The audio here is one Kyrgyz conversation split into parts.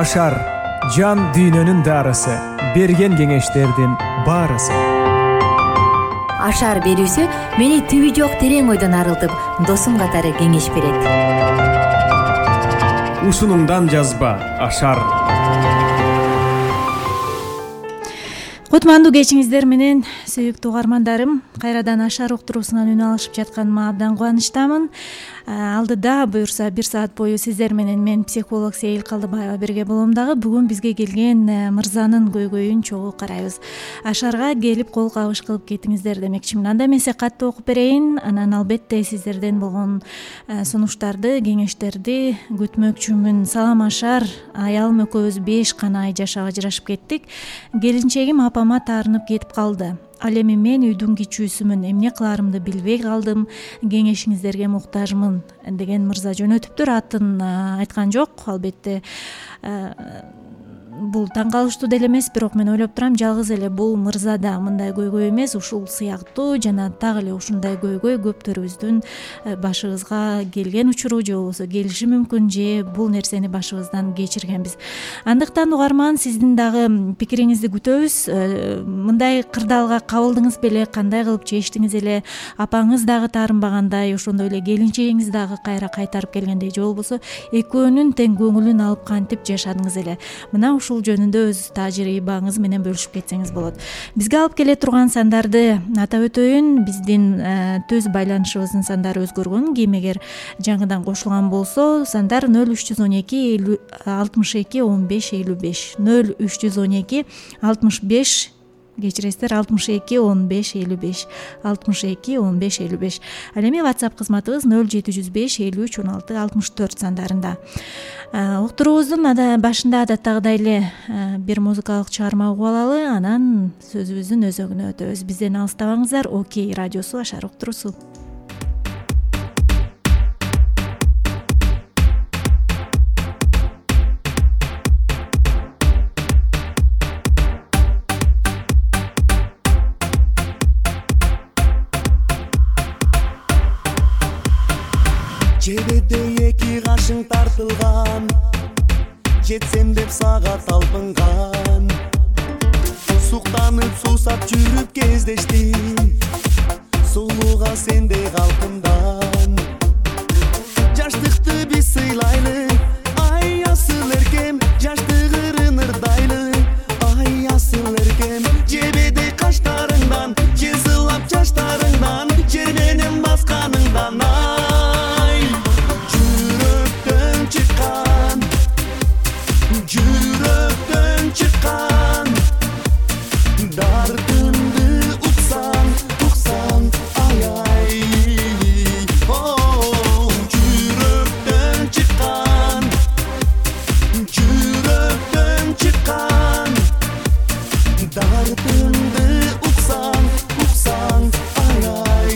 Ашар жан дүйнөнүн дарысы, берген кеңештердин баарысы. Ашар берүүсү мени түбү жок терең ойдон арылтып, досум катары кеңеш берет. Ушунуңдан жазба Ашар. Кутмандуу кечиңиздер менен сүйүктүү угармандарым, кайрадан Ашар уктуруусунан үн алышып жатканыма абдан кубанычтамын. Алдыда буюрса 1 саат бою сиздер менен мен психолог Сейил Калдыбаева бирге болом дагы. Бүгүн бизге келген мырзанын көйгөйүн чогуу карайбыз. Ашарга келип кол кабыш кылып кетиңиздер демекчимин. Анда мен катты окуп берейин, анан албетте сиздерден болгон сунуштарды, кеңештерди күтмөкчүмүн. Салам Ашар, аялым экөөбүз 5 гана ай жашап ажырашып кеттик. Келинчегим апама таарынып кетип калды. Ал эми мен үйдүн кичүүсүмүн, эмне кыларымды билбей калдым, кеңешиңиздерге муктажмын деген мырза жөнөтүптүр. Атын айткан жок, албетте бул таң калыштуу деле эмес, бирок мен ойлоп турам, жалгыз эле бул мырзада мындай көйгөй эмес, ушул сыяктуу жана так эле ушундай көйгөй көптөрүбүздүн башыбызга келген учуру же болбосо келиши мүмкүн, же бул нерсени башыбыздан кечиргенбиз. Андыктан угарман, сиздин дагы пикириңизди күтөбүз. Мындай кырдаалга кабылдыңыз беле, кандай кылып чечтиңиз эле? Апаңыз дагы таарынбагандай, ошондой эле келинчегиңиз дагы кайра кайтарып келгендей, же болбосо экөөнүн тең көңүлүн алып кантип жашадыңыз эле? Мына ушул жөнүндө өз тажрыйбаңыз менен бөлүшүп кетсеңиз болот. Бизге алып келе турган сандарды атап өтөйүн. Биздин төз байланышыбыздын сандары өзгөргөн. Ким эгер жаңыдан кошулган болсо, сандар 0312 62 15 55 0312 65 кечиресиздер 62 15 55 62 15 55. Ал эми WhatsApp кызматыбыз 0705 53 16 64 сандарында. Уктуруубуздун башында адаттагыдай эле бир музыкалык чыгарма угуп алалы, анан сөзүбүздүн өзөгүнө өтөбүз. Бизден алыстабаңыздар. Окей радиосу Ашар уктуруусу. Жебеде эки кашың тартылган, жетсем деп сага талпынган. Суктанып суусап жүрүп кездештим, сулууга сендей калкындан. Жаштыкты биз сыйлайлы, ай асыл эркем, жаштыгырын ырдайлы, ай асыл эркем. Жебеде каштарыңдан, жезылап жаштарыңдан, жер менен басканыңдан. Жүрөктөн чыккан дартымды уксаң, уксаң, ай-ай. Жүрөктөн чыккан, жүрөктөн чыккан дартымды уксаң, уксаң, ай-ай.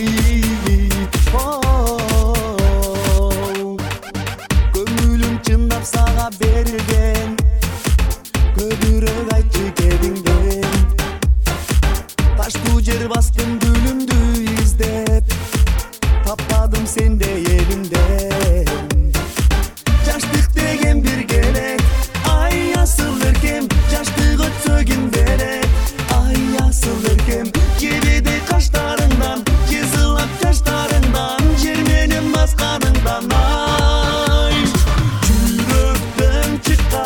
Көңүлүм чындап сага берген, көбүрөөк айтчы кебиңден. Таштуу жер бастым гүлүмдү издеп, таппадым сендей элимден. Жаштык деген бир келек, ай асыл эркем, жаштык өтсө кимдерек, ай асыл эркем. Жебеде каштарыңдан, жезылап жаштарыңдан, жер менен басканыңдан. Ай жүрөктөн чыккан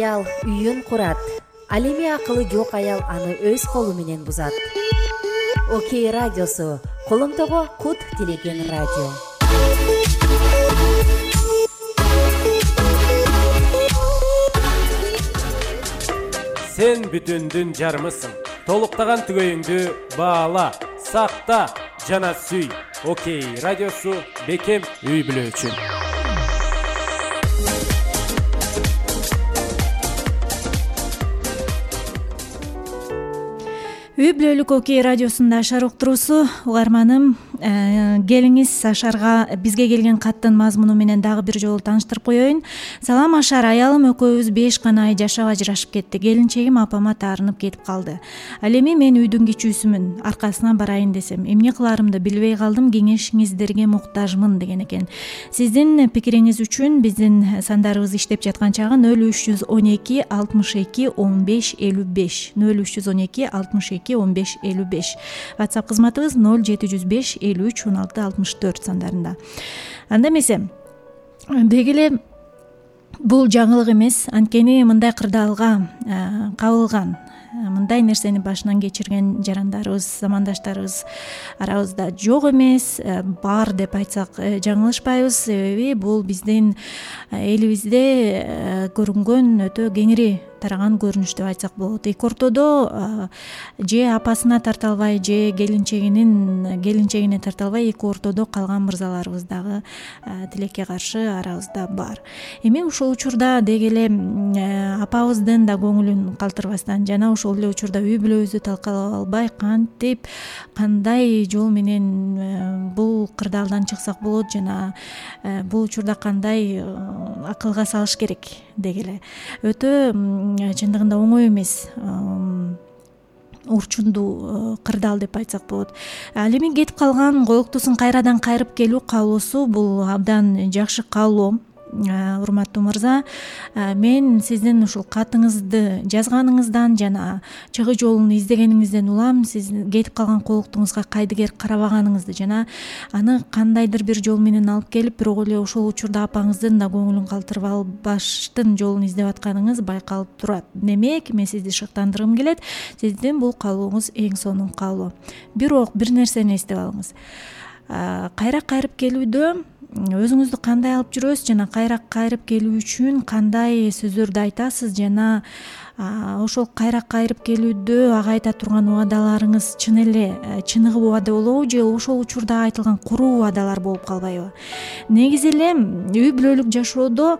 аял үйүн курат, ал эми акылы жок аял аны өз колу менен бузат. Окей радиосу, колуңдогу кут тилеген радио. Сен бүтүндүн жарымысың. Толуктаган түгөйүңдү баала, сакта жана сүй. Окей радиосу, бекем үй бүлө үчүн. Үй бүлөлүк Окей радиосунда Ашар уктуруусу. Угарманым, келиңиз Ашарга бизге келген каттын мазмуну менен дагы бир жолу тааныштырып коеюн. Салам Ашар, аялым экөөбүз 5 гана ай жашап ажырашып кетти. Келинчегим апама таарынып кетип калды. Ал эми мен үйдүн кичүүсүмүн, аркасынан барайын десем, эмне кыларымды билбей калдым, кеңешиңиздерге муктажмын деген экен. Сиздин пикириңиз үчүн биздин сандарыбыз иштеп жаткан чагы 0312 62 15 55 0312 62 15 55. WhatsApp кызматыбыз 0705 53 16 64 сандарында. Анда эмесе, деги эле бул жаңылык эмес, анткени мындай кырдаалга кабылган, мындай нерсени башынан кечирген жарандарыбыз, замандаштарыбыз арабызда жок эмес, бар деп айтсак жаңылышпайбыз. Себеби бул биздин элибизде көрүнгөн өтө кеңири тараган көрүнүш деп айтсак болот. Эки ортодо же апасына тарта албай, же келинчегине тарта албай, эки ортодо калган мырзаларыбыз дагы тилекке каршы арабызда бар. Эми ушул учурда деги эле апабыздын да көңүлүн калтырбастан жана ошол эле учурда үй бүлөбүздү талкалап албай, кантип, кандай жол менен бул кырдаалдан чыксак болот жана бул учурда кандай акылга салыш керек деги эле. Өтө чындыгында оңой эмес, урчундуу кырдаал деп айтсак болот. Ал эми кетип калган коюктуусун кайрадан кайрып келүү каалоосу бул абдан жакшы каалоо. Урматтуу мырза, мен сиздин ушул катыңызды жазганыңыздан жана чыгуу жолун издегениңизден улам, сиз кетип калган колуктуңузга кайдыгер карабаганыңызды жана аны кандайдыр бир жол менен алып келип, бирок эле ошол учурда апаңыздын да көңүлүн калтырып албаштын жолун издеп атканыңыз байкалып турат. Демек, мен сизди шыктандыргым келет. Сиздин бул каалооңуз эң сонун каалоо. Бирок бир нерсени эстеп алыңыз. Кайра кайрып келүүдө өзүңүздү кандай алып жүрөсүз жана кайра кайрып келүү үчүн кандай сөздөрдү айтасыз жана ошол кайра кайрып келүүдө ага айта турган убадаларыңыз чын эле чыныгы убада болобу же ошол учурда айтылган куруу убадалар болуп калбайбы? Негизи эле үй бүлөлүк жашоодо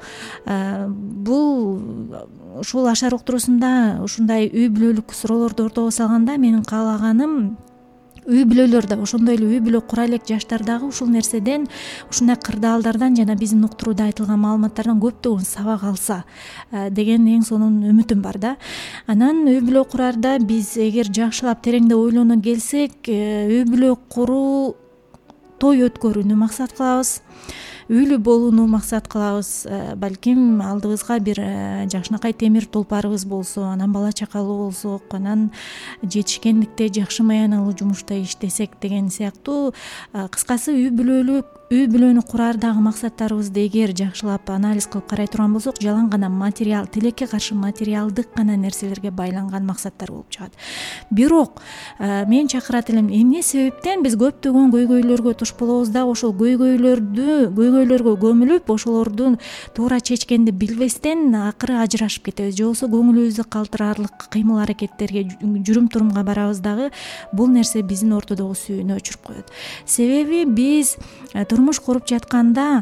бул ушул Ашар уктуруусунда ушундай үй бүлөлүк суроолорду ортого салганда менин каалаганым үй бүлөлөр да, ошондой эле үй бүлө кура элек жаштар дагы ушул нерседен, ушундай кырдаалдардан жана биздин уктурууда айтылган маалыматтардан көптөгөн сабак алса деген эң сонун үмүтүм бар да. Анан үй бүлө курарда биз эгер жакшылап тереңдеп ойлоно келсек, үй бүлө куруу, той өткөрүүнү максат кылабыз. Үйлүү болууну максат кылабыз. Балким алдыбызга бир жакшынакай темир толпарыбыз болсо, анан бала чакалуу болсок, анан жетишкендикте жакшы маяналуу жумушта иштесек деген сыяктуу, кыскасы үй бүлөнү курардагы максаттарыбызды эгер жакшылап анализ кылып карай турган болсок, жалаң гана материал, тилекке каршы материалдык гана нерселерге байланган максаттар болуп чыгат. Бирок мен чакырат элем, эмне себептен биз көптөгөн көйгөйлөргө туш болобуз да, ошол көйгөйлөргө көмүлүп, ошолордун туура чечкенди билбестен акыры ажырашып кетебиз, же болбосо көңүлүбүздү калтыраарлык кыймыл аракеттерге, жүрүм турумга барабыз дагы. Бул нерсе биздин ортодогу сүйүүнү өчүрүп коет. Себеби биз турмуш куруп жатканда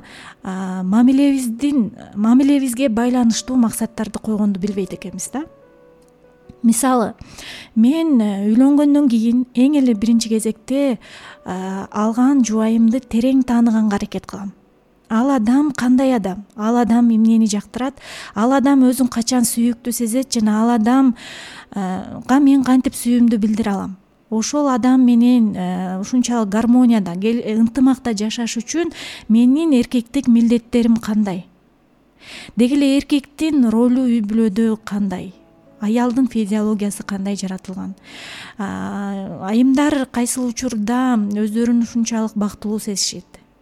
мамилебизге байланыштуу максаттарды койгонду билбейт экенбиз да. Мисалы, мен үйлөнгөндөн кийин эң эле биринчи кезекте алган жубайымды терең тааныганга аракет кылам. Ал адам кандай адам? Ал адам эмнени жактырат? Ал адам өзүн качан сүйүктүү сезет жана ал адамга мен кантип сүйүүмдү билдире алам? Ошол адам менен ушунчалык гармонияда, ынтымакта жашаш үчүн менин эркектик милдеттерим кандай? Деги эле эркектин ролу үй бүлөдө кандай? Аялдын физиологиясы кандай жаратылган? Айымдар кайсыл учурда өздөрүн ушунчалык бактылуу сезишет?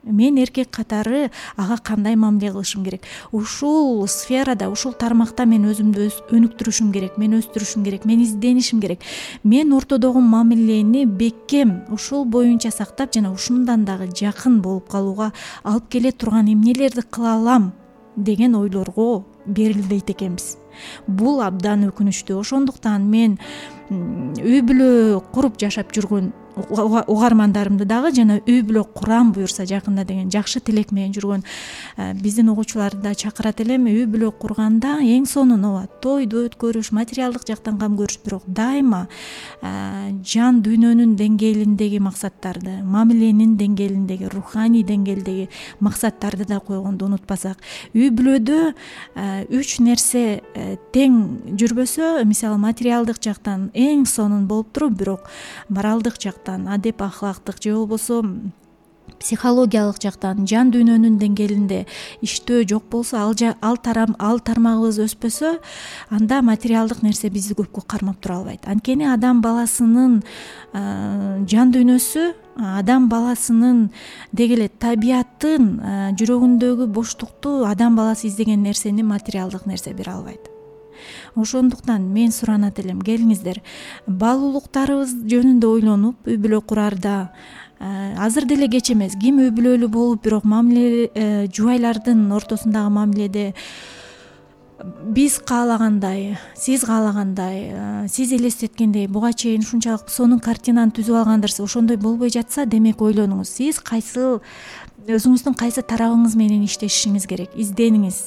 мен эркек катары ага кандай мамиле кылышым керек, ушул сферада, ушул тармакта мен өзүмдү өнүктүрүшүм керек, мен өстүрүшүм керек, мен изденишим керек, мен ортодогу мамилени бекем ушул боюнча сактап жана ушундан дагы жакын болуп калууга алып келе турган эмнелерди кыла алам деген ойлорго берилбейт экенбиз. Бул абдан өкүнүчтүү. Ошондуктан мен үй бүлө куруп жашап жүргөн угармандарымды дагы жана үй бүлө курам буюрса жакында деген жакшы тилек менен жүргөн биздин угуучуларды да чакырат элем. Үй бүлө курганда эң сонун ооба тойду өткөрүш, материалдык жактан кам көрүш, бирок дайыма жан дүйнөнүн деңгээлиндеги максаттарды, мамиленин деңгээлиндеги, руханий деңгээлдеги максаттарды да койгонду унутпасак, үй бүлөдө 3 нерсе тең жүрбөсө, мисалы материалдык жактан эң сонун болуп туруп, бирок моралдык жактан, адеп ахлактык же болбосо психологиялык жактан жан дүйнөнүн деңгээлинде иштөө жок болсо, ал тармагыбыз өспөсө, анда материалдык нерсе бизди көпкө кармап тура албайт. Анткени адам баласынын жан дүйнөсү, адам баласынын деги эле табияттын жүрөгүндөгү боштукту адам баласы издеген нерсени материалдык нерсе бере албайт. Ошондуктан мен суранат элем, келиңиздер, баалуулуктарыбыз жөнүндө ойлонуп, үй бүлө курарда азыр деле кеч эмес, ким үй бүлөлүү болуп, бирок мамиле жубайлардын ортосундагы мамиледе биз каалагандай, сиз каалагандай, сиз элестеткендей буга чейин ушунчалык сонун картинаны түзүп алгандырсыз, ошондой болбой жатса, демек ойлонуңуз, сиз өзүңүздүн кайсы тарабыңыз менен иштешиңиз керек, издениңиз,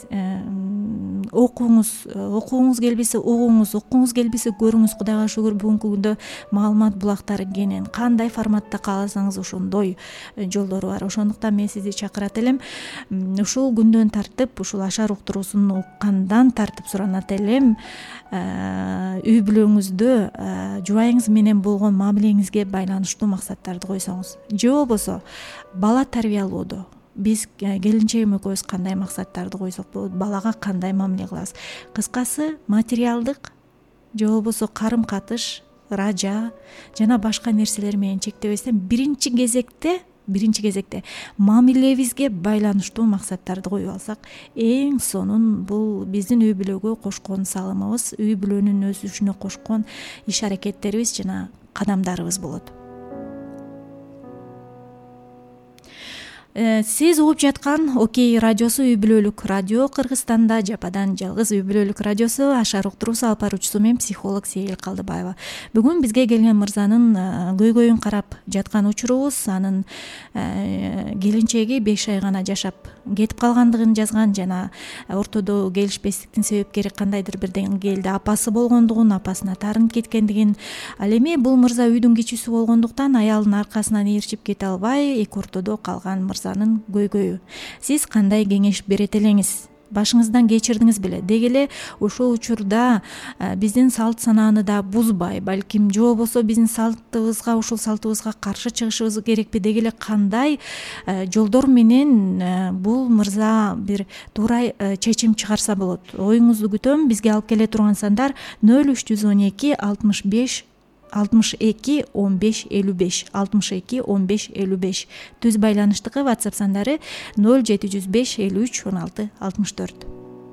окугуңуз келбесе угуңуз, уккуңуз келбесе көрүңүз. Кудайга шүгүр, бүгүнкү күндө маалымат булактары кенен, кандай форматта кааласаңыз ошондой жолдору бар. Ошондуктан мен сизди чакырат элем, ушул күндөн тартып, ушул ашар уктуруусун уккандан тартып суранат элем, үй бүлөңүздө жубайыңыз менен болгон мамилеңизге байланыштуу максаттарды койсоңуз, же болбосо бала тарбиялоодо биз келинчегим экөөбүз кандай максаттарды койсок болот, балага кандай мамиле кылабыз. Кыскасы, материалдык же болбосо карым катыш, ража жана башка нерселер менен чектебестен биринчи кезекте мамилебизге байланыштуу максаттарды коюп алсак, эң сонун бул биздин үй бүлөгө кошкон салымыбыз, үй бүлөнүн өсүшүнө кошкон иш аракеттерибиз жана кадамдарыбыз болот. Сиз угуп жаткан Окей радиосу үй бүлөлүк радио, Кыргызстанда жападан жалгыз үй бүлөлүк радиосу, ашар уктуруусу алып баруучусу мен психолог Сейил Калдыбаева. Бүгүн бизге келген мырзанын көйгөйүн карап жаткан учурубуз, анын келинчеги 5 ай гана жашап кетип калгандыгын жазган жана ортодо келишпестиктин себепкери кандайдыр бир деңгээлде апасы болгондугун, апасына таарынып кеткендигин, ал эми бул мырза үйдүн кичүүсү болгондуктан аялынын аркасынан ээрчип кете албай, эки ортодо калган мырзанын көйгөйү. Сиз кандай кеңеш берет элеңиз? Башыңыздан кечирдиңиз беле? Деги эле ошол учурда биздин салт санааны да бузбай, балким же болбосо биздин салтыбызга, ушул салтыбызга каршы чыгышыбыз керекпи? Деги эле кандай жолдор менен бул мырза бир туура чечим чыгарса болот? Оюңузду күтөм. Бизге алып келе турган сандар 0312 65 62 15 55 62 15 55. Түз байланыштыкы WhatsApp сандары 0705 53 16 64.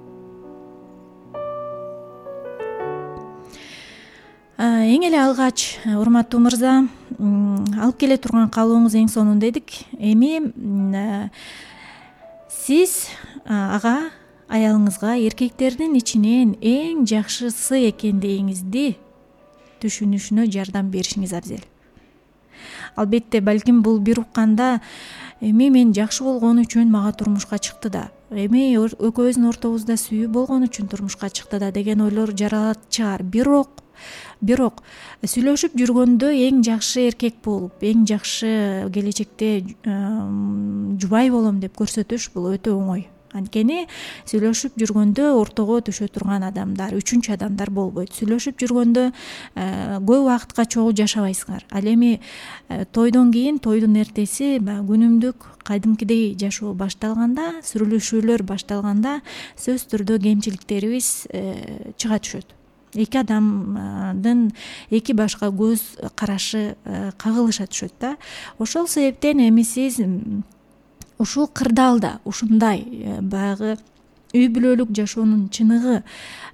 Эң эле алгач, урматтуу мырза, алып келе турган каалооңуз эң сонун дедик. Эми сиз ага, аялыңызга эркектердин ичинен эң жакшысы экендигиңизди түшүнүшүнө жардам беришиңиз абзел. Албетте, балким бул бир укканда, эми мен жакшы болгон үчүн мага турмушка чыкты да, эми экөөбүздүн ортобузда сүйүү болгон үчүн турмушка чыкты да деген ойлор жаралат чыгар. Бирок сүйлөшүп жүргөндө эң жакшы эркек болуп, эң жакшы келечекте жубай болом деп көрсөтүш бул өтө оңой. Анткени сүйлөшүп жүргөндө ортого түшө турган адамдар, үчүнчү адамдар болбойт. Сүйлөшүп жүргөндө көп убакытка чогуу жашабайсыңар. Ал эми тойдон кийин, тойдун эртеси күнүмдүк кадимкидей жашоо башталганда, сүрүлүшүүлөр башталганда сөзсүз түрдө кемчиликтерибиз чыга түшөт. Эки адамдын эки башка көз карашы кагылыша түшөт да. Ошол себептен эми сиз ушул кырдаалда ушундай баягы үй бүлөлүк жашоонун чыныгы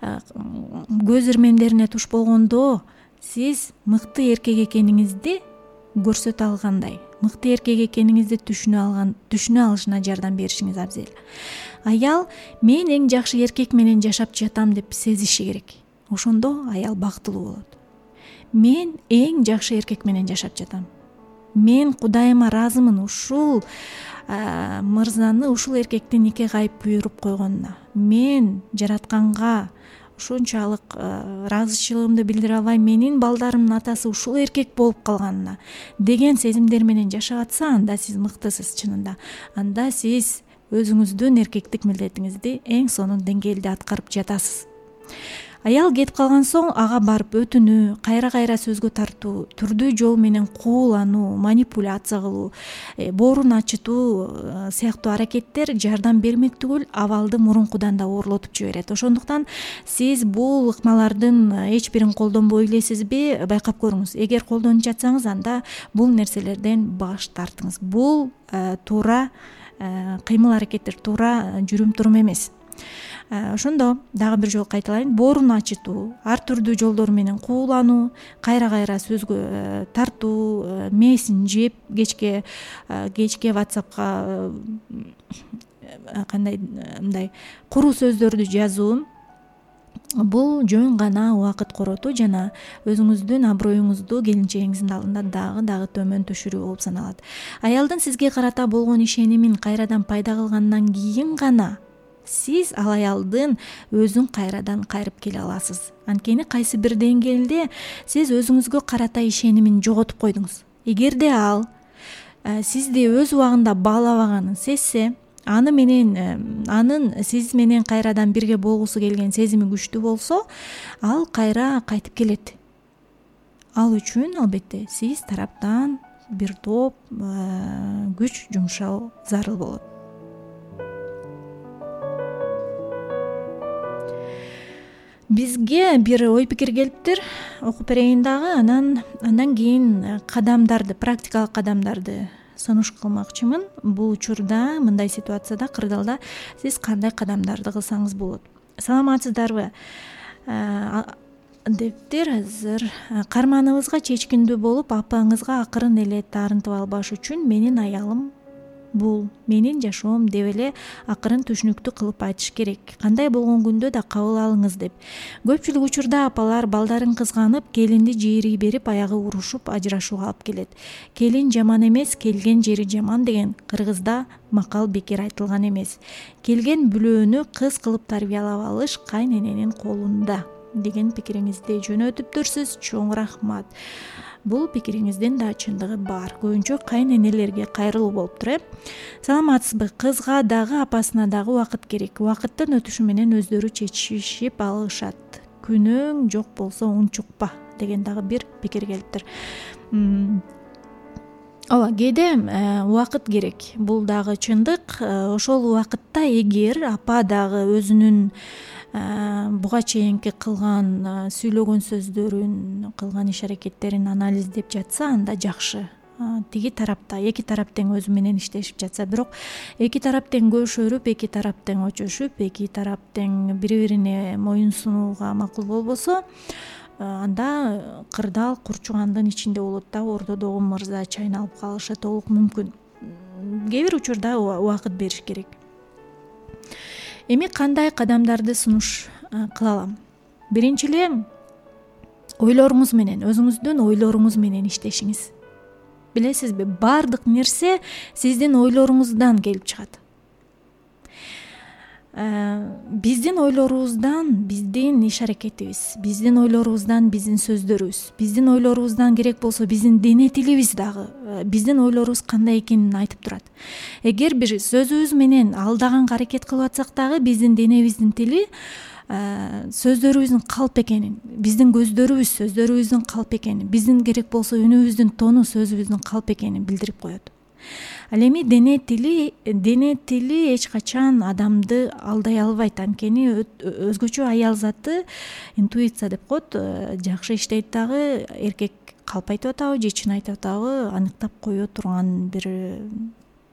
көз ирмемдерине туш болгондо сиз мыкты эркек экениңизди көрсөтө алгандай, мыкты эркек экениңизди түшүнө алышына жардам беришиңиз абзел. Аял мен эң жакшы эркек менен жашап жатам деп сезиши керек. Ошондо аял бактылуу болот. Мен эң жакшы эркек менен жашап жатам. Мен Кудайыма ыраазымын ушул мырзаны, ушул эркекти нике кайып буйруп койгонуна. Мен жаратканга ушунчалык ыраазычылыгымды билдире албайм, менин балдарымдын атасы ушул эркек болуп калганына деген сезимдер менен жашап атса, анда сиз мыктысыз чынында. Анда сиз өзүңүздүн эркектик милдетиңизди эң сонун деңгээлде аткарып жатасыз. Аял кетип калган соң ага барып өтүнүү, кайра сөзгө тартуу, түрдүү жол менен куулануу, манипуляция кылуу, боорун ачытуу сыяктуу аракеттер жардам бермек түгүл, абалды мурункудан да оорлотуп жиберет. Ошондуктан сиз бул ыкмалардын эч бирин колдонбой элесизби, байкап көрүңүз. Эгер колдонуп жатсаңыз, анда бул нерселерден баш тартыңыз. Бул туура кыймыл аракеттер, туура жүрүм-турум эмес. Ошондо дагы бир жолу кайталайын, боорун ачытуу, ар түрдүү жолдор менен куулануу, кайра сөзгө тартуу, мессенджер, кечке WhatsAppка кандай мындай куруу сөздөрдү жазуу, бул жөн гана убакыт коротуу жана өзүңүздүн аброюңузду келинчегиңиздин алдында дагы төмөн түшүрүү болуп саналат. Аялдын сизге карата болгон ишенимин кайрадан пайда кылгандан кийин гана сиз ал аялдын өзүн кайрадан кайрып келе аласыз. Анткени кайсы бир деңгээлде сиз өзүңүзгө карата ишенимин жоготуп койдуңуз. Эгерде ал сизди өз убагында баалабаганын сезсе, анын сиз менен кайрадан бирге болгусу келген сезими күчтүү болсо, ал кайра кайтып келет. Ал үчүн албетте сиз тараптан бир топ күч жумшоо зарыл болот. Бизге бир ой пикир келиптир, окуп берейин дагы, андан кийин практикалык кадамдарды сунуш кылмакчымын. Бул учурда, мындай ситуацияда, кырдаалда сиз кандай кадамдарды кылсаңыз болот? Саламатсыздарбы? Дептир азыр карманыбызга чечкиндүү болуп, апаңызга акырын эле таарынтып албаш үчүн менин аялым бул, менин жашоом деп эле акырын түшүнүктүү кылып айтыш керек. Кандай болгон күндө да кабыл алыңыз деп. Көпчүлүк учурда апалар балдарын кызганып, келинди жиирий берип, аягы урушуп, ажырашууга алып келет. Келин жаман эмес, келген жери жаман деген кыргызда макал бекер айтылган эмес. Келген бүлөөнү кыз кылып тарбиялап алыш кайнененин колунда деген пикириңизди жөнөтүптүрсүз. Чоң рахмат. Бул пикириңиздин да чындыгы бар. Көбүнчө кайненелерге кайрылуу болуптур. Саламатсызбы? Кызга дагы апасына дагы убакыт керек. Убакыттын өтүшү менен өздөрү чечишип алышат. Күнөөң жок болсо унчукпа деген дагы бир пикир келиптир. Ооба, кээде убакыт керек. Бул дагы чындык. Ошол убакытта эгер апа дагы өзүнүн буга чейинки кылган сүйлөгөн сөздөрүн, кылган иш аракеттерин анализдеп жатса, анда жакшы. Тиги тарапта эки тарап тең өзү менен иштешип жатса, бирок эки тарап тең көшөрүп, эки тарап тең очошуп, эки тарап тең бири-бирине моюн сунууга макул болбосо, анда кырдаал курчугандын ичинде болот да, ортодогу мырза чайналып калышы толук мүмкүн. Кээ бир учурда убакыт бериш керек. Эми кандай кадамдарды сунуш кыла алам? Биринчи эле ойлоруңуз менен, өзүңүздүн ойлоруңуз менен иштешиңиз. Билесизби, баардык нерсе сиздин ойлоруңуздан келип чыгат. Биздин ойлорубуздан биздин иш аракетибиз, биздин ойлорубуздан биздин сөздөрүбүз, биздин ойлорубуздан керек болсо биздин дене тилибиз дагы биздин ойлорубуз кандай экенин айтып турат. Эгер бир сөзүбүз менен алдаганга аракет кылып атсак дагы биздин денебиздин тили сөздөрүбүздүн калп экенин, биздин көздөрүбүз сөздөрүбүздүн калп экенин, биздин керек болсо үнүбүздүн тону сөзүбүздүн калп экенин билдирип коет. Ал эми дене тили эч качан адамды алдай албайт. Анткени өзгөчө аял заты интуиция деп коет, жакшы иштейт дагы, эркек калп айтып атабы же чын айтып атабы аныктап кое турган бир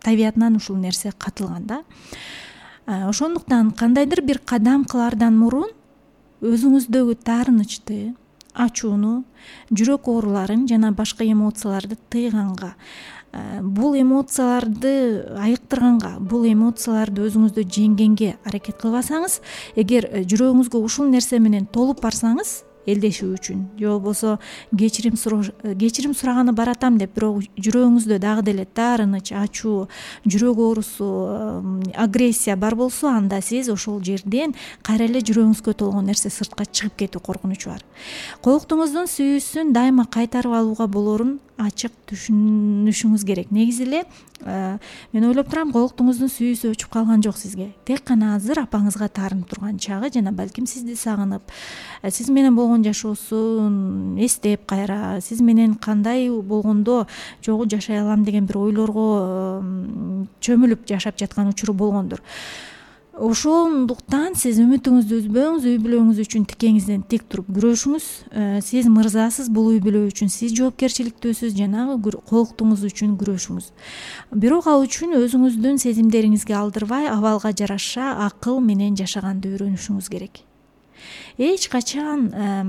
табиятынан ушул нерсе катылган да. Ошондуктан кандайдыр бир кадам кылаардан мурун өзүңүздөгү таарынычты, ачууну, жүрөк ооруларын жана башка эмоцияларды тыйганга, бул эмоцияларды айыктырганга, бул эмоцияларды өзүңүздө жеңгенге аракет кылбасаңыз, эгер жүрөгүңүзгө ушул нерсе менен толуп барсаңыз, элдешүү үчүн же болбосо кечирим сураганы баратам деп, бирок жүрөгүңүздө дагы деле таарыныч, ачуу, жүрөк оорусу, агрессия бар болсо, анда сиз ошол жерден кайра эле жүрөгүңүзгө толгон нерсе сыртка чыгып кетүү коркунучу бар. Колуктуңуздун сүйүүсүн дайыма кайтарып алууга болорун ачык түшүнүшүңүз керек. Негизи эле мен ойлоп турам, колуктуңуздун сүйүүсү өчүп калган жок сизге. Тек гана азыр апаңызга таарынып турган чагы, жана балким сизди сагынып, сиз менен болгон жашоосун эстеп, кайра сиз менен кандай болгондо жогу жашай алам деген бир ойлорго чөмүлүп жашап жаткан учуру болгондур. Ошондуктан сиз үмүтүңүздү үзбөңүз, үй бүлөңүз үчүн тикеңизден тик туруп күрөшүңүз. Сиз мырзасыз, бул үй бүлө үчүн сиз жоопкерчиликтүүсүз, жанагы колуктуңуз үчүн күрөшүңүз. Бирок ал үчүн өзүңүздүн сезимдериңизге алдырбай, абалга жараша акыл менен жашаганды үйрөнүшүңүз керек. Эч качан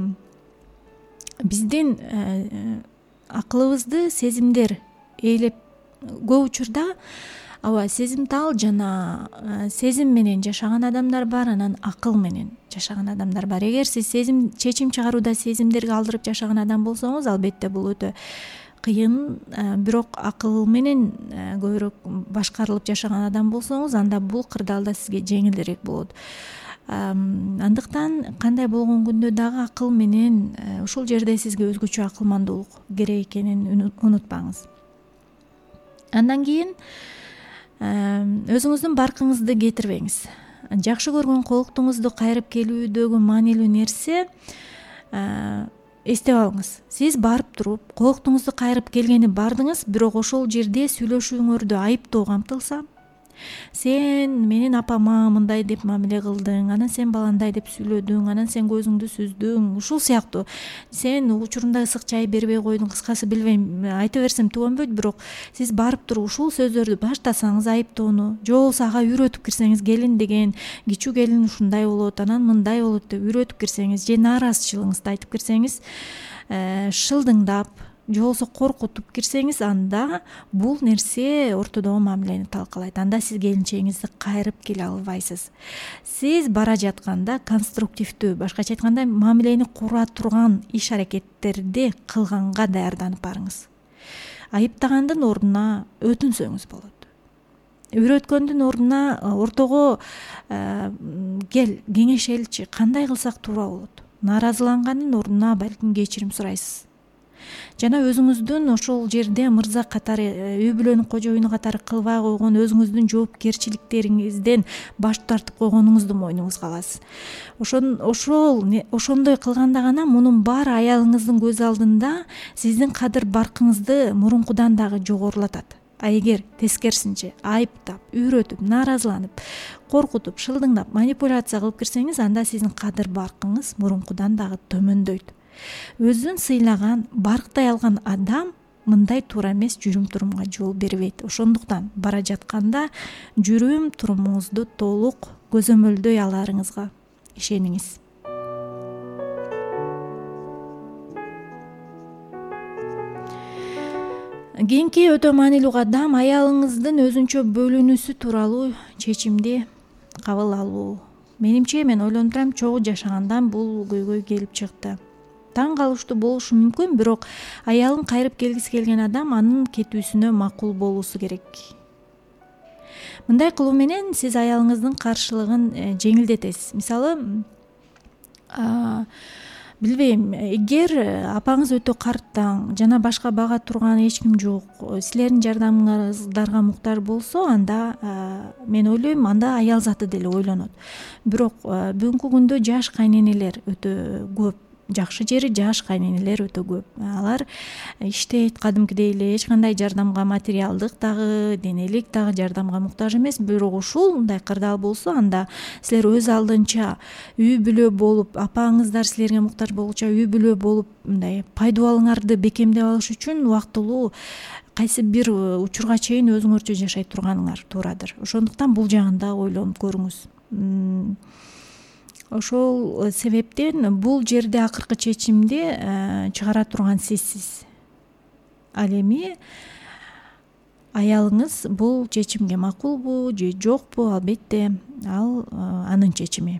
биздин акылыбызды сезимдер ээлеп, көп учурда сезимтал жана сезим менен жашаган адамдар бар, анан акыл менен жашаган адамдар бар. Эгер сиз чечим чыгарууда сезимдерге алдырып жашаган адам болсоңуз, албетте бул өтө кыйын, бирок акыл менен көбүрөөк башкарылып жашаган адам болсоңуз, анда бул кырдаалда сизге жеңилирээк болот. Андыктан кандай болгон күндө дагы акыл менен, ушул жерде сизге өзгөчө акылмандуулук керек экенин унутпаңыз. Андан кийин өзүңүздүн баркыңызды кетирбеңиз. Жакшы көргөн колуктуңузду кайрып келүүдөгү маанилүү нерсе, эстеп алыңыз. Сиз барып туруп, колуктуңузду кайрып келгени бардыңыз, бирок ошол жерде сүйлөшүүңөрдө айыптоо камтылса, сен менин апама мындай деп мамиле кылдың, анан сен баландай деп сүйлөдүң, анан сен көзүңдү сүздүң, ушул сыяктуу сен учурунда ысык чай бербей койдуң, кыскасы билбейм, айта берсем түгөнбөйт, бирок сиз барып туруп ушул сөздөрдү баштасаңыз, айыптоону, же болбосо ага үйрөтүп кирсеңиз, келин деген кичүү келин ушундай болот, анан мындай болот деп үйрөтүп кирсеңиз, же нааразычылыгыңызды айтып кирсеңиз, шылдыңдап, же болбосо коркутуп кирсеңиз, анда бул нерсе ортодогу мамилени талкалайт. Анда сиз келинчегиңизди кайрып келе албайсыз. Сиз бара жатканда конструктивдүү, башкача айтканда мамилени кура турган иш аракеттерди кылганга даярданып барыңыз. Айыптагандын ордуна өтүнсөңүз болот. Үйрөткөндүн ордуна ортого кел, кеңешеличи, кандай кылсак туура болот. Нааразылангандын ордуна балким кечирим сурайсыз. Жана өзүңүздүн ошол жерде мырза катары, үй бүлөнүн кожоюну катары кылбай койгон өзүңүздүн жоопкерчиликтериңизден баш тартып койгонуңузду мойнуңузга аласыз. Ошондой кылганда гана мунун баары аялыңыздын көз алдында сиздин кадыр баркыңызды мурункудан дагы жогорулатат. А эгер тескерисинче айыптап, үйрөтүп, нааразыланып, коркутуп, шылдыңдап, манипуляция кылып кирсеңиз, анда сиздин кадыр баркыңыз мурункудан дагы төмөндөйт. Өзүн сыйлаган, барктай алган адам мындай туура эмес жүрүм-турумга жол бербейт. Ошондуктан бара жатканда жүрүм-турумуңузду толук көзөмөлдөй аларыңызга ишениңиз. Кийинки өтө маанилүү кадам аялыңыздын өзүнчө бөлүнүүсү тууралуу чечимди кабыл алуу. Менимче, мен ойлонуп турам, чогуу жашагандан бул көйгөй келип чыкты. Таң калыштуу болушу мүмкүн, бирок аялын кайрып келгиси келген адам анын кетүүсүнө макул болуусу керек. Мындай кылуу менен сиз аялыңыздын каршылыгын жеңилдетесиз. Мисалы, билбейм, эгер апаңыз өтө карттаң жана башка бага турган эч ким жок, силердин жардамыңыздарга муктаж болсо, анда мен ойлойм, анда аял заты деле ойлонот. Бирок бүгүнкү күндө жаш кайненелер өтө көп. жакшы жери жаш кайненелер өтө көп. Алар иштейт кадимкидей эле, эч кандай жардамга, материалдык дагы, денелик дагы жардамга муктаж эмес. Бирок ушундай кырдаал болсо, анда силер өз алдынча үй бүлө болуп, апаңыздар силерге муктаж болгуча үй бүлө болуп, мындай пайдубалыңарды бекемдеп алыш үчүн убактылуу кайсы бир учурга чейин өзүңөрчө жашай турганыңар туурадыр. Ошондуктан бул жагын да ойлонуп көрүңүз. Ошол себептен бул жерде акыркы чечимди чыгара турган сизсиз. Ал эми аялыңыз бул чечимге макулбу же жокпу, албетте ал анын чечими.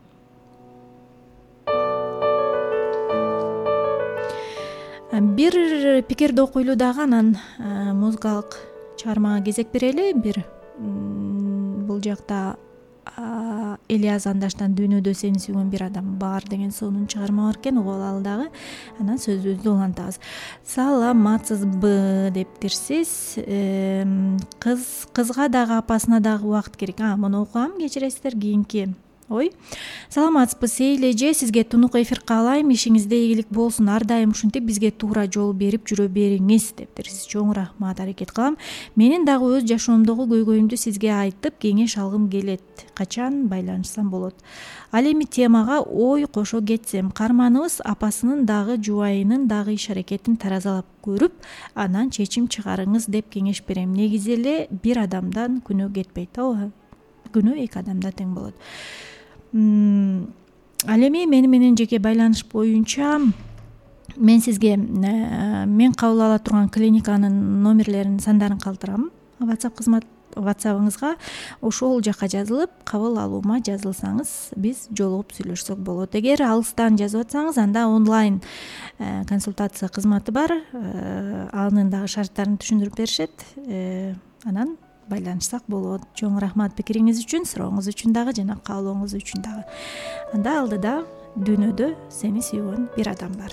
Бир пикирди окуйлу дагы, анан музыкалык чыгармага кезек берели. Бул жакта Элияз Андаштан «Дүйнөдө сени сүйгөн бир адам бар» деген сонун чыгарма бар экен, угуп алалы дагы. Анан сөзүбүздү улантабыз. Саламатсызбы дептирсиз. Кызга дагы апасына дагы убакыт керек. Муну окугам, кечиресиздер, кийинки ой. Саламатсызбы Сейил эже, сизге тунук эфир каалайм. Ишиңизде ийгилик болсун. Ар дайым ушинтип бизге туура жол берип жүрө бериңиз дептирсиз. Чоң рахмат, аракет кылам. Менин дагы өз жашоомдогу көйгөйүмдү сизге айтып, кеңеш алгым келет. Качан байланышсам болот? Ал эми темага ой кошо кетсем, карманыбыз апасынын дагы жубайынын дагы иш аракетин таразалап көрүп, анан чечим чыгарыңыз деп кеңеш берем. Негизи эле бир адамдан күнөө кетпейт, ооба. Күнөө эки адамда тең болот. Ал эми мени менен жеке байланыш боюнча мен сизге мен кабыл ала турган клиниканын номерлерин, сандарын калтырам WhatsApp-ыңызга. Ошол жака жазылып, кабыл алуума жазылсаңыз, биз жолугуп сүйлөшсөк болот. Эгер алыстан жазып атсаңыз, анда онлайн консультация кызматы бар. Анын дагы шарттарын түшүндүрүп беришет. Анан байланышсак болот. Чоң рахмат пикириңиз үчүн, сурооңуз үчүн дагы жана каалооңуз үчүн дагы. Анда алдыда «Дүйнөдө сени сүйгөн бир адам бар».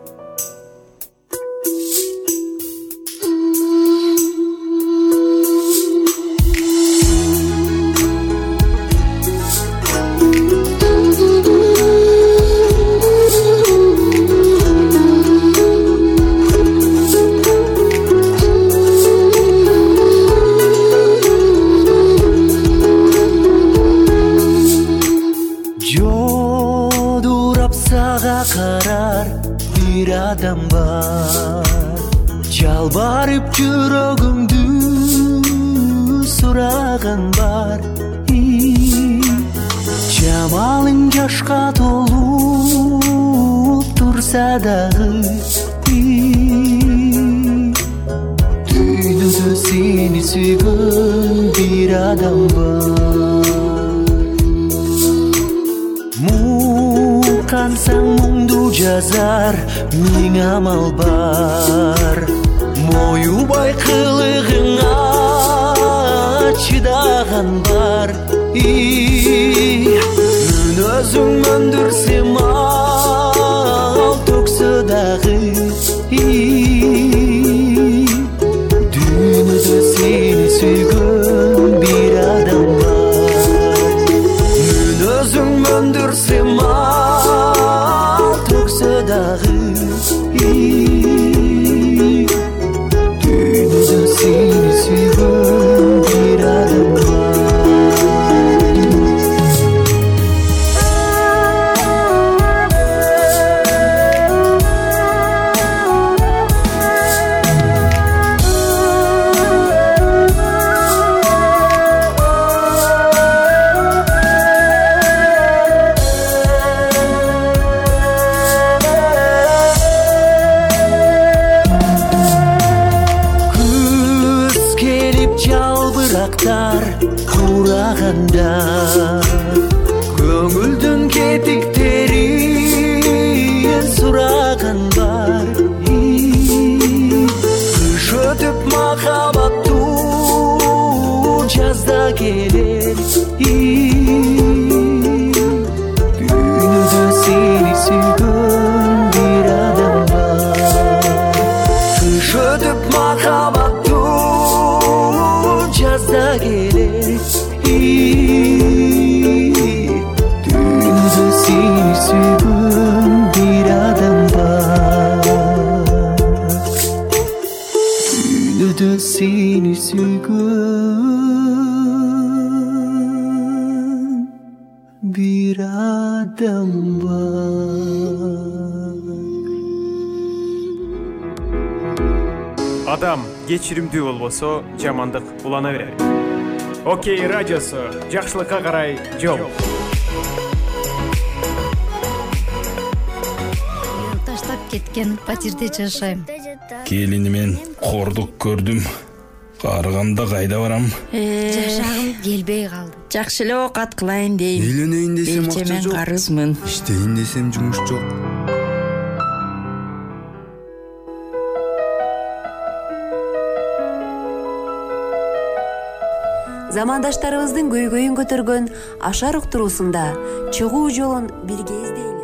Адам бар, жалбарып жүрөгүмдү сураган бар. Жамалың жашка толуп турса дагы, дүйнөдө сени сүйгөн бир адам бар. Мукансаң муңду жазар, миң амал бар. Моюбай кылыгыңа чыдаган бар. Мүн өзүң өндүрсем ал төксө дагы, дүйнөдө сени сүйгөн бир адам бар. Мүн өзүң өндүрсем ал төксө дагы, дүйнөдө сени сүйгөн бир адам бар. Ураганда көңүлдүн кетиктерин сураган бар. Кыш өтүп махабаттуу жазда келер. Дүйнөдө сени сүйгөн бир адам бар. Кыш өтүп махабаттуу жазда келер. Дүйнөдө сени сүйгөн бир адам дүниеде сені сүйген bir адам бар. Адам кечиримдүү болбосо жамандык улана берер. Окей радиосу жакшылыкка карай жол. Таштап кеткен патирде жашайм. Келинимен кордук көрдүм. Карыганда кайда барам? Жашагым келбей калды. Жакшы эле оокат кылайын дейм. Үйлөнөйүн десем акча Мен жок. карызмын. Иштейин десем жумуш жок. Замандаштарыбыздын көйгөйүн көтөргөн ашар уктуруусунда чыгуу жолун бирге издейли.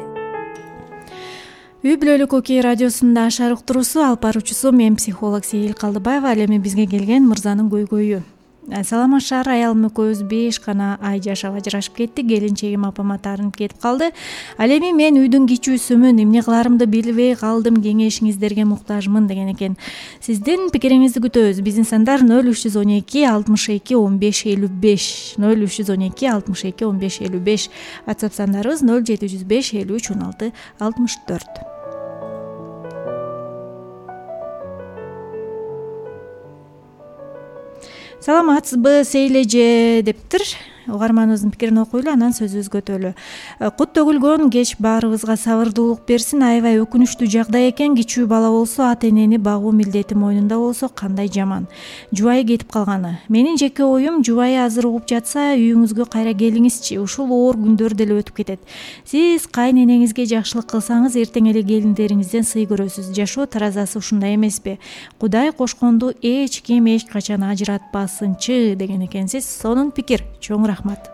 Үй бүлөлүк Окей радиосунда ашар уктуруусу алып баруучусу мен психолог Сейил Калдыбаева. Ал эми бизге келген мырзанын көйгөйү. Саламатчылар, аялым экөөбүз 5 гана ай жашап ажырашып кеттик. Келинчегим апама таарынып кетип калды. Ал эми мен үйдүн кичүүсүмүн, эмне кыларымды билбей калдым, кеңешиңиздерге муктажмын деген экен. Сиздин пикириңизди күтөбүз. Биздин сандар 0312 62 15 55 0312 62 15 55. WhatsApp сандарыбыз 0705 53 16 64. Саламатсызбы Сейил эже дептир. Угарманыбыздын пикирин окуйлу, анан сөзүбүзгө өтөлү. Кут төгүлгөн кеч баарыбызга сабырдуулук берсин. Аябай өкүнүчтүү жагдай экен. Кичүү бала болсо, ата-энени багуу милдети мойнунда болсо кандай жаман. Жубайы кетип калганы. Менин жеке оюм, жубайы азыр угуп жатса, үйүңүзгө кайра келиңизчи. Ушул оор күндөр деле өтүп кетет. Сиз кайненеңизге жакшылык кылсаңыз, эртең эле келиндериңизден сый көрөсүз. Жашоо таразасы ушундай эмеспи? Кудай кошконду эч ким эч качан ажыратпасынчы деген экенсиз. Сонун пикир. Чоң рахмат.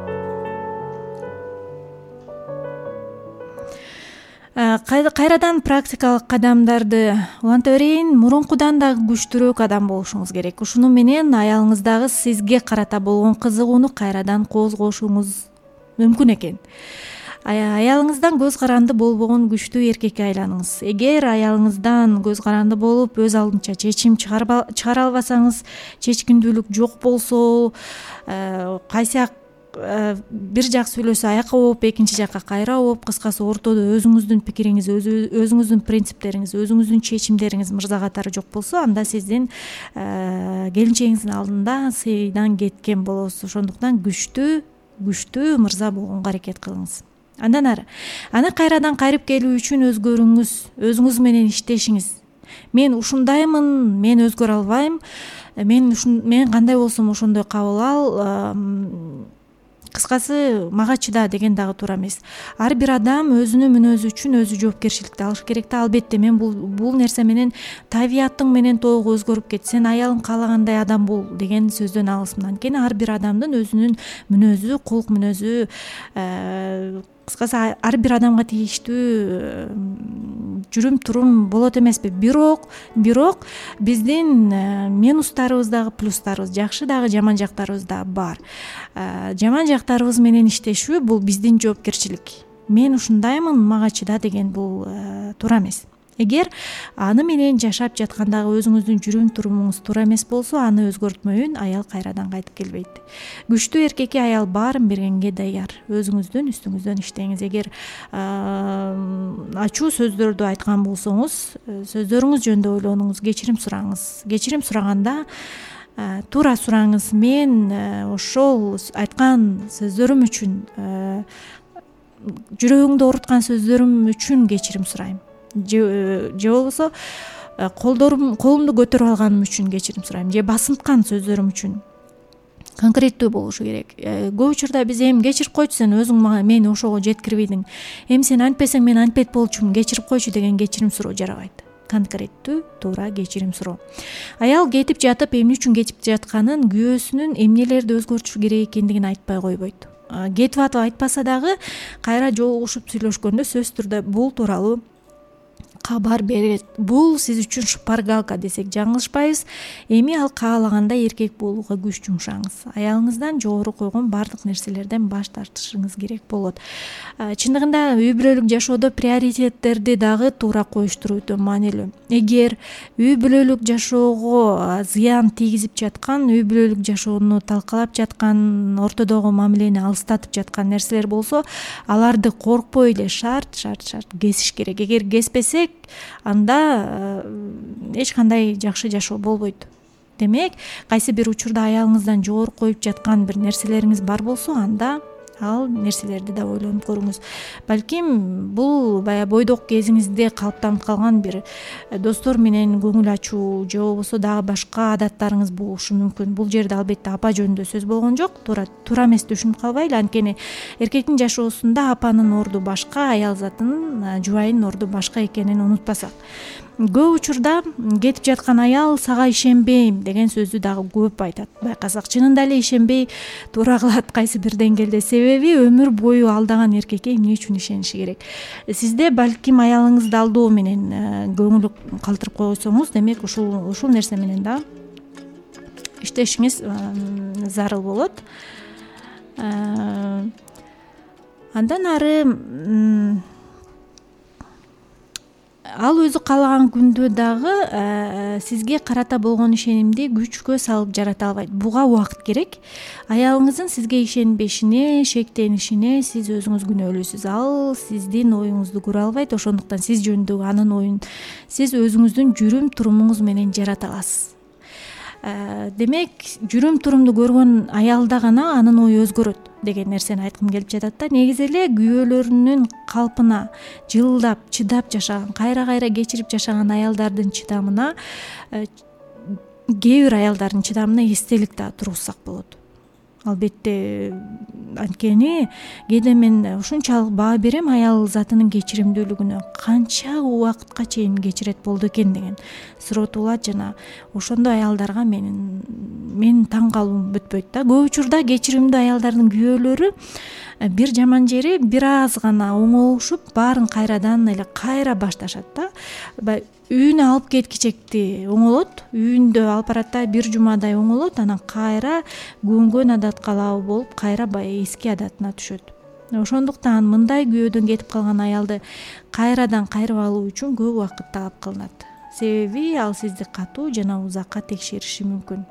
Кайрадан практикалык кадамдарды уланта берейин. Мурункудан да күчтүүрөөк адам болушуңуз керек. Ушуну менен аялыңыздагы сизге карата болгон кызыгууну кайрадан козгошуңуз мүмкүн экен. Аялыңыздан көз каранды болбогон күчтүү эркекке айланыңыз. Эгер аялыңыздан көз каранды болуп, өз алдынча чечим чыгара албасаңыз, чечкиндүүлүк жок болсо, кайсы бир жак сүйлөсө аяка ооп, экинчи жакка кайра ооп, кыскасы ортодо өзүңүздүн пикириңиз, өзүңүздүн принциптериңиз, өзүңүздүн чечимдериңиз мырза катары жок болсо, анда сиздин келинчегиңиздин алдында сыйдан кеткен болосуз. Ошондуктан күчтүү мырза болгонго аракет кылыңыз. Андан ары аны кайрадан кайрып келүү үчүн өзүңүз менен иштешиңиз. Мен ушундаймын, мен өзгөрө албайм. Мен кандай болсом ошондой кабыл ал. Кыскасы мага чыда деген дагы туура эмес. Ар бир адам өзүнүн мүнөзү үчүн өзү жоопкерчиликти алыш керек да. Албетте мен бул нерсе менен табиятың менен толук өзгөрүп кет. Сен аялың каалагандай адам бол деген сөздөн алысмын. Анткени ар бир адамдын өзүнүн мүнөзү, кулк мүнөзү, кыскасы ар бир адамга тийиштүү жүрүм турум болот эмеспи. Бирок биздин минустарыбыз дагы плюстарыбыз, жакшы дагы жаман жактарыбыз да бар. Жаман жактарыбыз менен иштешүү бул биздин жоопкерчилик. Мен ушундаймын, мага чыда деген бул туура эмес. Эгер аны менен жашап жаткандагы өзүңүздүн жүрүм турумуңуз туура эмес болсо, аны өзгөртмөйүн аял кайрадан кайтып келбейт. Күчтүү эркекке аял баарын бергенге даяр. Өзүңүздүн үстүңүздөн иштеңиз. Эгер ачуу сөздөрдү айткан болсоңуз, сөздөрүңүз жөнүндө ойлонуңуз, кечирим сураңыз. Кечирим сураганда туура сураңыз. Мен ошол айткан сөздөрүм үчүн, жүрөгүңдү ооруткан сөздөрүм үчүн кечирим сурайм. Же болбосо колумду көтөрүп алганым үчүн кечирим сурайм. Же басынткан сөздөрүм үчүн. Конкреттүү болушу керек. Көп учурда биз эми кечирип койчу, сен өзүң мени ошого жеткирбейдиң. Эми сен антпесең мен антпет болчумун, кечирип койчу деген кечирим суроо жарабайт. Конкреттүү, туура кечирим суроо. Аял кетип жатып, эмне үчүн кетип жатканын, күйөөсүнүн эмнелерди өзгөртүш керек экендигин айтпай койбойт. Кетип атып айтпаса дагы, кайра жолугушуп сүйлөшкөндө сөзсүз түрдө бул тууралуу кабар берет. Бул сиз үчүн шпаргалка десек жаңылышпайбыз. Эми ал каалагандай эркек болууга күч жумшаңыз. Аялыңыздан жогору койгон бардык нерселерден баш тартышыңыз керек болот. Чындыгында үй бүлөлүк жашоодо приоритеттерди дагы туура коюштуруу өтө маанилүү. Эгер үй бүлөлүк жашоого зыян тийгизип жаткан, үй бүлөлүк жашоону талкалап жаткан, ортодогу мамилени алыстатып жаткан нерселер болсо, аларды коркпой эле шарт кесиш керек. Эгер кеспесек, анда эч кандай жакшы жашоо болбойт. Демек, кайсы бир учурда аялыңыздан жогору коюп жаткан бир нерселериңиз бар болсо, анда ал нерселерди да ойлонуп көрүңүз. Балким бул баягы бойдок кезиңизде калыптанып калган бир достор менен көңүл ачуу же болбосо дагы башка адаттарыңыз болушу мүмкүн. Бул жерде албетте апа жөнүндө сөз болгон жок. Туура эмес түшүнүп калбайлы. Анткени эркектин жашоосунда апанын орду башка, аял затынын, жубайынын орду башка экенин унутпасак. Көп учурда кетип жаткан аял сага ишенбейм деген сөздү дагы көп айтат. Байкасак, чынында эле ишенбей туура кылат кайсы бир деңгээлде. Себеби өмүр бою алдаган эркекке эмне үчүн ишениши керек? Сизде балким аялыңызды алдоо менен көңүл калтырып койсоңуз, демек ушул нерсе менен да иштешиңиз зарыл болот. Андан ары ал өзү каалаган күндө дагы сизге карата болгон ишенимди күчкө салып жарата албайт. Буга убакыт керек. Аялыңыздын сизге ишенбешине, шектенишине сиз өзүңүз күнөөлүүсүз. Ал сиздин оюңузду көрө албайт. Ошондуктан сиз жөнүндөгү анын оюн сиз өзүңүздүн жүрүм турумуңуз менен жарата аласыз. Демек, жүрүм турумду көргөн аялда гана анын ою өзгөрөт деген нерсени айткым келип жатат да. Негизи эле күйөөлөрүнүн калпына жылдап, чыдап жашаган, кайра кечирип жашаган аялдардын чыдамына, кээ бир аялдардын чыдамына эстелик да тургузсак болот. Албетте, анткени кээде мен ушунчалык баа берем аял затынын кечиримдүүлүгүнө. Канча убакытка чейин кечирет болду экен деген суроо туулат жана ошондой аялдарга менин таң калуум бүтпөйт да. Көп учурда кечиримдүү аялдардын күйөөлөрү бир жаман жери бир аз гана оңолушуп, баарын кайрадан эле башташат да. Үйүнө алып кеткичекти оңолот, үйүндө алып барат да, бир жумадай оңолот, анан кайра көнгөн адат калабы болуп, кайра баягы эски адатына түшөт. Ошондуктан мындай күйөөдөн кетип калган аялды кайрадан кайрып алуу үчүн көп убакыт талап кылынат. Себеби ал сизди катуу жана узакка текшериши мүмкүн.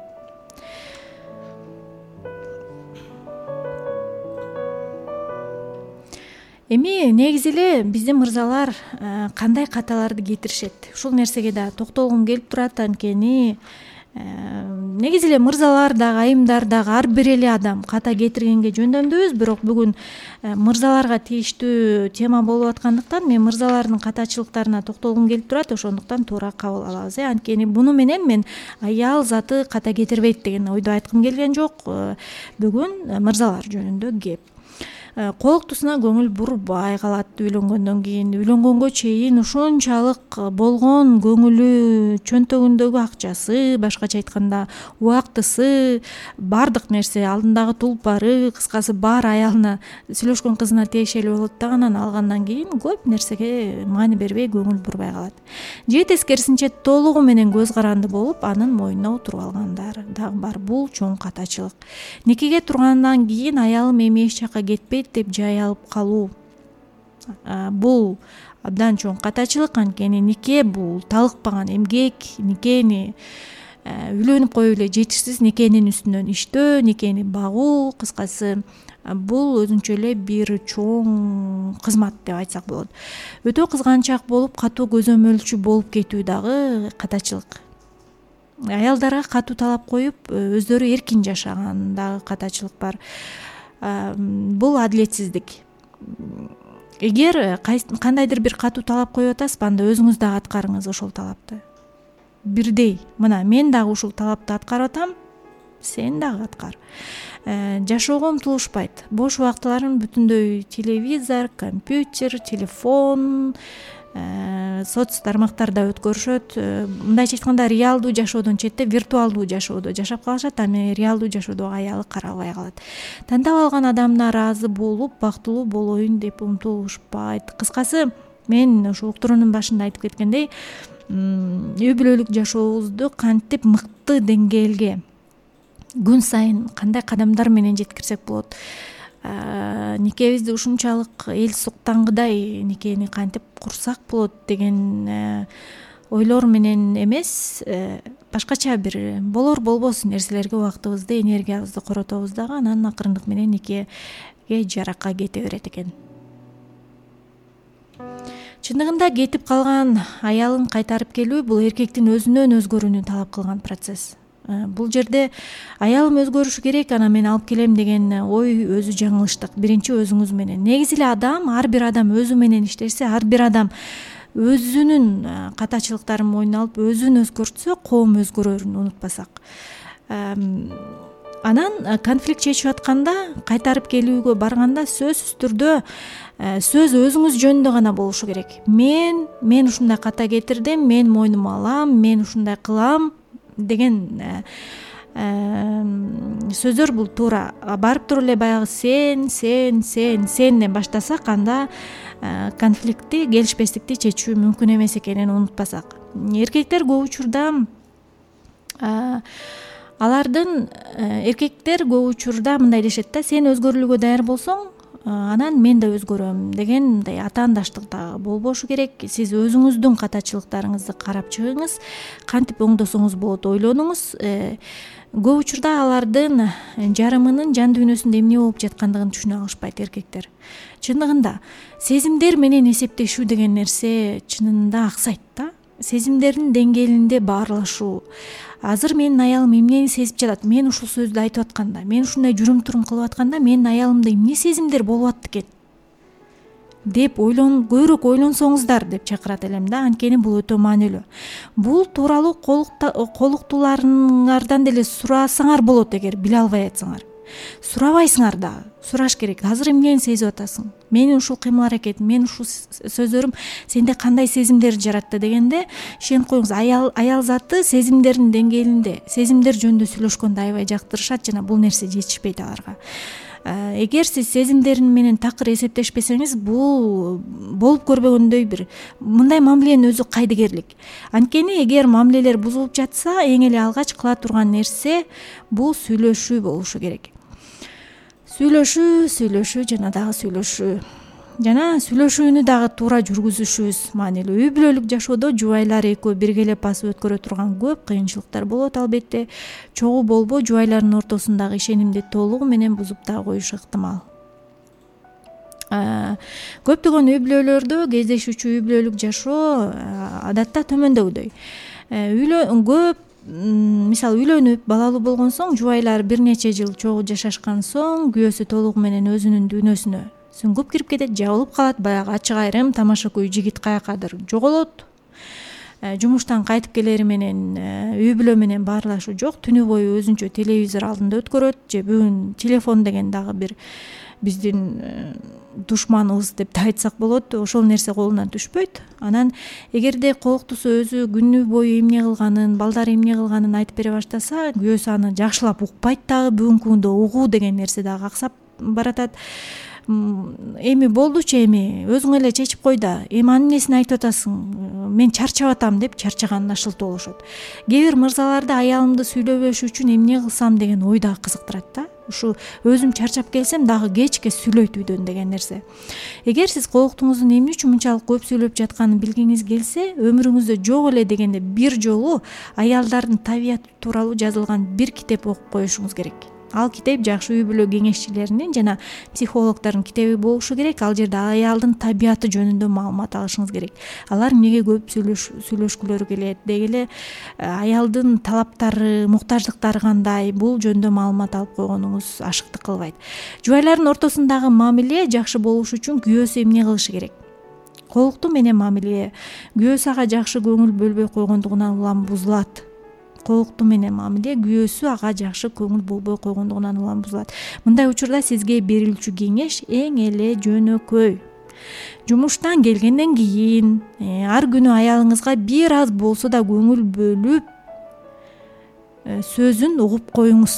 Эми негизи эле биздин мырзалар кандай каталарды кетиришет? Ушул нерсеге да токтолгум келип турат. Анткени негизи эле мырзалар дагы, айымдар дагы ар бир эле адам ката кетиргенге жөндөмдөбүз. Бирок бүгүн мырзаларга тийиштүү тема болуп аткандыктан мен мырзалардын катачылыктарына токтолгум келип турат. Ошондуктан туура кабыл алабыз. Анткени буну менен мен аял заты ката кетирбейт деген ойду айткым келген жок. Бүгүн мырзалар жөнүндө кеп. Колуктусуна көңүл бурбай калат үйлөнгөндөн кийин. Үйлөнгөнгө чейин ушунчалык болгон көңүлү, чөнтөгүндөгү акчасы, башкача айтканда убактысы, бардык нерсе, алдындагы тулпары, кыскасы баары аялына, сүйлөшкөн кызына тиешелүү болот да. Анан алгандан кийин көп нерсеге маани бербей көңүл бурбай калат. Же тескерисинче толугу менен көз каранды болуп, анын мойнуна отуруп алгандар дагы бар. Бул чоң катачылык. Никеге тургандан кийин аялым эми эч жакка кетпейт деп жай алып калуу. Бул абдан чоң катачылык. Анткени нике бул талыкпаган эмгек, никени үйлөнүп коюп эле жетишсиз никенин үстүнөн иштөө, никени багуу, кыскасы бул өзүнчө эле бир чоң кызмат деп айтсак болот. Өтө кызганчаак болуп, катуу көзөмөлчү болуп кетүү дагы катачылык. Аялдарга катуу талап коюп, өздөрү эркин жашаган дагы катачылык бар. Бул адилетсиздик. Эгер кандайдыр бир катуу талап коюп атасыз, анда өзүңүз дагы аткарыңыз ошол талапты. Бирдей, мына мен дагы ушул талапты аткарып атам, сен дагы аткар. Жашоого умтулушпайт. Бош убактыларын бүтүндөй телевизор, компьютер, телефон, соц тармактарда өткөрүшөт. Мындайча айтканда, реалдуу жашоодон четте виртуалдуу жашоодо жашап калышат. Аны реалдуу жашоодо аялы карабай калат. Тандап алган адамына ыраазы болуп, бактылуу болоюн деп умтулушпайт. Кыскасы, мен ошо уктуруунун башында айтып кеткендей үй бүлөлүк жашообузду кантип мыкты деңгээлге күн сайын кандай кадамдар менен жеткирсек болот, никебизди ушунчалык эл суктангыдай никени кантип курсак болот деген ойлор менен эмес, башкача бир болор болбосун нерселерге убактыбызды, энергиябызды коротобуз дагы, анан акырындык менен никеге жаракка кете берет экен. Чындыгында кетип калган аялын кайтарып келүү бул эркектин өзүнөн өзгөрүүнү талап кылган процесс. Бул жерде аялым өзгөрүшү керек, ана мен алып келем деген ой өзү жаңылыштык. Биринчи өзүңүз менен. Негизи эле ар бир адам өзү менен иштесе, ар бир адам өзүнүн катачылыктарын мойнуна алып, өзүн өзгөртсө, коом өзгөрөрүн унутпасак. Анан конфликт чечип атканда, кайтарып келүүгө барганда сөзсүз түрдө сөз өзүңүз жөнүндө гана болушу керек. Мен ушундай ката кетирдим, мен мойнума алам, мен ушундай кылам деген сөздөр бул туура. Барып туруп эле баягы сенден баштасак, анда конфликтти, келишпестикти чечүү мүмкүн эмес экенин унутпасак. Эркектер көп учурда мындай дешет да, сен өзгөрүлүүгө даяр болсоң, анан мен да өзгөрөм деген мындай атаандаштык да болбошу керек. Сиз өзүңүздүн катачылыктарыңызды карап чыгыңыз, кантип оңдосоңуз болот ойлонуңуз. Көп учурда алардын жарымынын жан дүйнөсүндө эмне болуп жаткандыгын түшүнө алышпайт эркектер. Чындыгында сезимдер менен эсептешүү деген нерсе чынында аксайт да. Сезимдердин деңгээлинде баарлашуу. Азыр менин аялым эмнени сезип жатат? Мен ушул сөздү айтып атканда, мен ушундай жүрүм-турум кылып атканда, менин аялымда эмне сезимдер болуп атты экен деп көбүрөөк ойлонсоңуздар деп чакырат элем да. Анткени бул өтө маанилүү. Бул тууралуу колуктууларыңардан деле сурасаңар болот эгер биле албай атсаңар. Сурабайсыңар да, сураш керек. Азыр эмнени сезип атасың? Менин ушул кыймыл аракетим, менин ушул сөздөрүм сенде кандай сезимдер жаратты дегенде, ишенип коюңуз, аял заты сезимдердин деңгээлинде, сезимдер жөнүндө сүйлөшкөндү аябай жактырышат жана бул нерсе жетишпейт аларга. Эгер сиз сезимдерин менен такыр эсептешпесеңиз, бул болуп көрбөгөндөй бир мындай мамиленин өзү кайдыгерлик. Анткени эгер мамилелер бузулуп жатса, эң эле алгач кыла турган нерсе бул сүйлөшүү болушу керек. Сүйлөшүү жана дагы сүйлөшүү. Жана сүйлөшүүнү дагы туура жүргүзүшүбүз маанилүү. Үй бүлөлүк жашоодо жубайлар экөө биргелеп басып өткөрө турган көп кыйынчылыктар болот албетте. Чогуу болбоо жубайлардын ортосундагы ишенимди толугу менен бузуп да коюшу ыктымал. Көптөгөн үй бүлөлөрдө кездешүүчү үй бүлөлүк жашоо адатта төмөндөгүдөй. Мисалы үйлөнүп, балалуу болгон соң жубайлар бир нече жыл чогуу жашашкан соң күйөөсү толугу менен өзүнүн дүйнөсүнө сүңгүп кирип кетет, жабылып калат, баягы ачык айрым тамаша күй жигит каякадыр жоголот. Жумуштан кайтып келери менен үй бүлө менен баарлашуу жок, түнү бою өзүнчө телевизор алдында өткөрөт, же бүгүн телефон деген дагы бир биздин душманыбыз деп да айтсак болот, ошол нерсе колунан түшпөйт. Анан эгерде колуктусу өзү күнү бою эмне кылганын, балдары эмне кылганын айтып бере баштаса, күйөөсү аны жакшылап укпайт дагы, бүгүнкү күндө угуу деген нерсе дагы аксап баратат. Эми болдучу, эми өзүң эле чечип кой да, эми анын эмнесин айтып атасың, мен чарчап атам деп чарчаганына шылтоо болушот. Кээ бир мырзаларды аялымды сүйлөбөшү үчүн эмне кылсам деген ой дагы кызыктырат да. Ушу өзүм чарчап келсем дагы кечке сүйлөйт үйдөн деген нерсе. Эгер сиз колуктуңуздун эмне үчүн мынчалык көп сүйлөп жатканын билгиңиз келсе, өмүрүңүздө жок эле дегенде бир жолу аялдардын табияты тууралуу жазылган бир китеп окуп коюшуңуз керек. Ал китеп жакшы үй бүлө кеңешчилеринин жана психологдордун китеби болушу керек. Ал жерде аялдын табияты жөнүндө маалымат алышыңыз керек. Алар эмнеге көп сүйлөшкүлөрү келет, деги эле аялдын талаптары, муктаждыктары кандай, бул жөнүндө маалымат алып койгонуңуз ашыктык кылбайт. Жубайлардын ортосундагы мамиле жакшы болуш үчүн күйөөсү эмне кылышы керек? Колуктуу менен мамиле күйөөсү ага жакшы көңүл бөлбөй койгондугунан улам бузулат. Колуктуу менен мамиле күйөөсү ага жакшы көңүл болбой койгондугунан улам бузулат. Мындай учурда сизге берилчү кеңеш эң эле жөнөкөй. Жумуштан келгенден кийин ар күнү аялыңызга бир аз болсо да көңүл бөлүп сөзүн угуп коюңуз.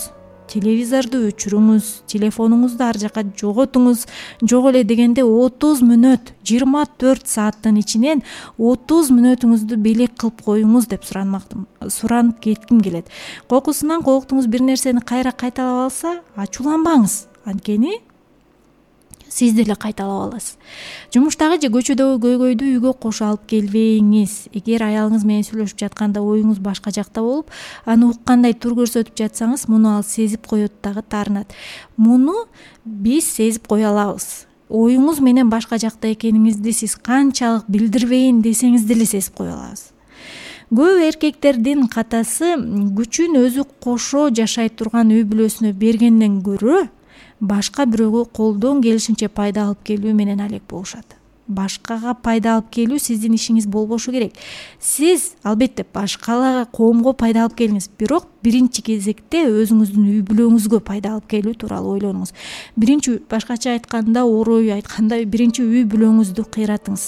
телевизорду өчүрүңүз, телефонуңузду ар жака жоготуңуз. Жок эле дегенде 30 мүнөт, 24 сааттын ичинен 30 мүнөтүңүздү белек кылып коюңуз деп суранып кетким келет. Кокусунан колуктуңуз бир нерсени кайра кайталап алса, ачууланбаңыз. Анткени сиз деле кайталап аласыз. Жумуштагы же көчөдөгү көйгөйдү үйгө кошо алып келбеңиз. Эгер аялыңыз менен сүйлөшүп жатканда оюңуз башка жакта болуп, аны уккандай тур көрсөтүп жатсаңыз, муну ал сезип коет дагы таарынат. Муну биз сезип кое алабыз. Оюңуз менен башка жакта экениңизди сиз канчалык билдирбейин десеңиз деле сезип кое алабыз. Көп эркектердин катасы күчүн өзү кошо жашай турган үй бүлөсүнө бергенден көрө башка бирөөгө колдон келишинче пайда алып келүү менен алек болушат. Башкага пайда алып келүү сиздин ишиңиз болбошу керек. Сиз албетте башкаларга, коомго пайда алып келиңиз, бирок биринчи кезекте өзүңүздүн үй бүлөңүзгө пайда алып келүү тууралуу ойлонуңуз. Биринчи, башкача айтканда, орой айтканда, биринчи үй бүлөңүздү кыйратыңыз.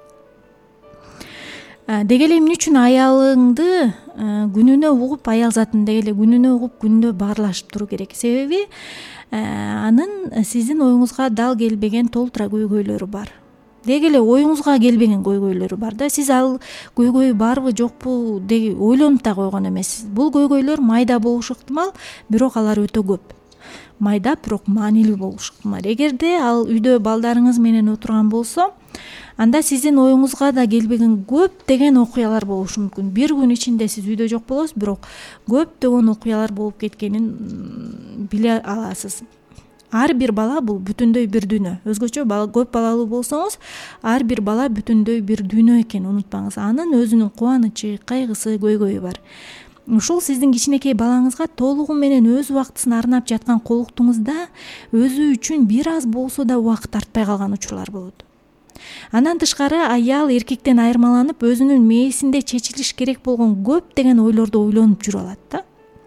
Деги эле эмне үчүн аялыңды күнүнө угуп, аял затын деги эле күнүнө угуп, күнүнө баарлашып туруу керек. Себеби анын сиздин оюңузга дал келбеген толтура көйгөйлөрү бар. Деги эле оюңузга келбеген көйгөйлөрү бар да. Сиз ал көйгөй барбы, жокпу деги ойлонуп да койгон эмессиз. Бул көйгөйлөр майда болушу ыктымал, бирок алар өтө көп. Майда, бирок маанилүү болушу ыктымал. Эгерде ал үйдө балдарыңыз менен отурган болсо, анда сиздин оюңузга да келбеген көптөгөн окуялар болушу мүмкүн. Бир күн ичинде сиз үйдө жок болосуз, бирок көптөгөн окуялар болуп кеткенин биле аласыз. Ар бир бала бул бүтүндөй бир дүйнө. Өзгөчө көп балалуу болсоңуз, ар бир бала бүтүндөй бир дүйнө экенин унутпаңыз. Анын өзүнүн кубанычы, кайгысы, көйгөйү бар. Ушул сиздин кичинекей балаңызга толугу менен өз убактысын арнап жаткан колуктуңузда өзү үчүн бир аз болсо да убакыт тартпай калган учурлар болот. Андан тышкары аял эркектен айырмаланып, өзүнүн мээсинде чечилиш керек болгон көптөгөн ойлорду ойлонуп жүрүп алат да.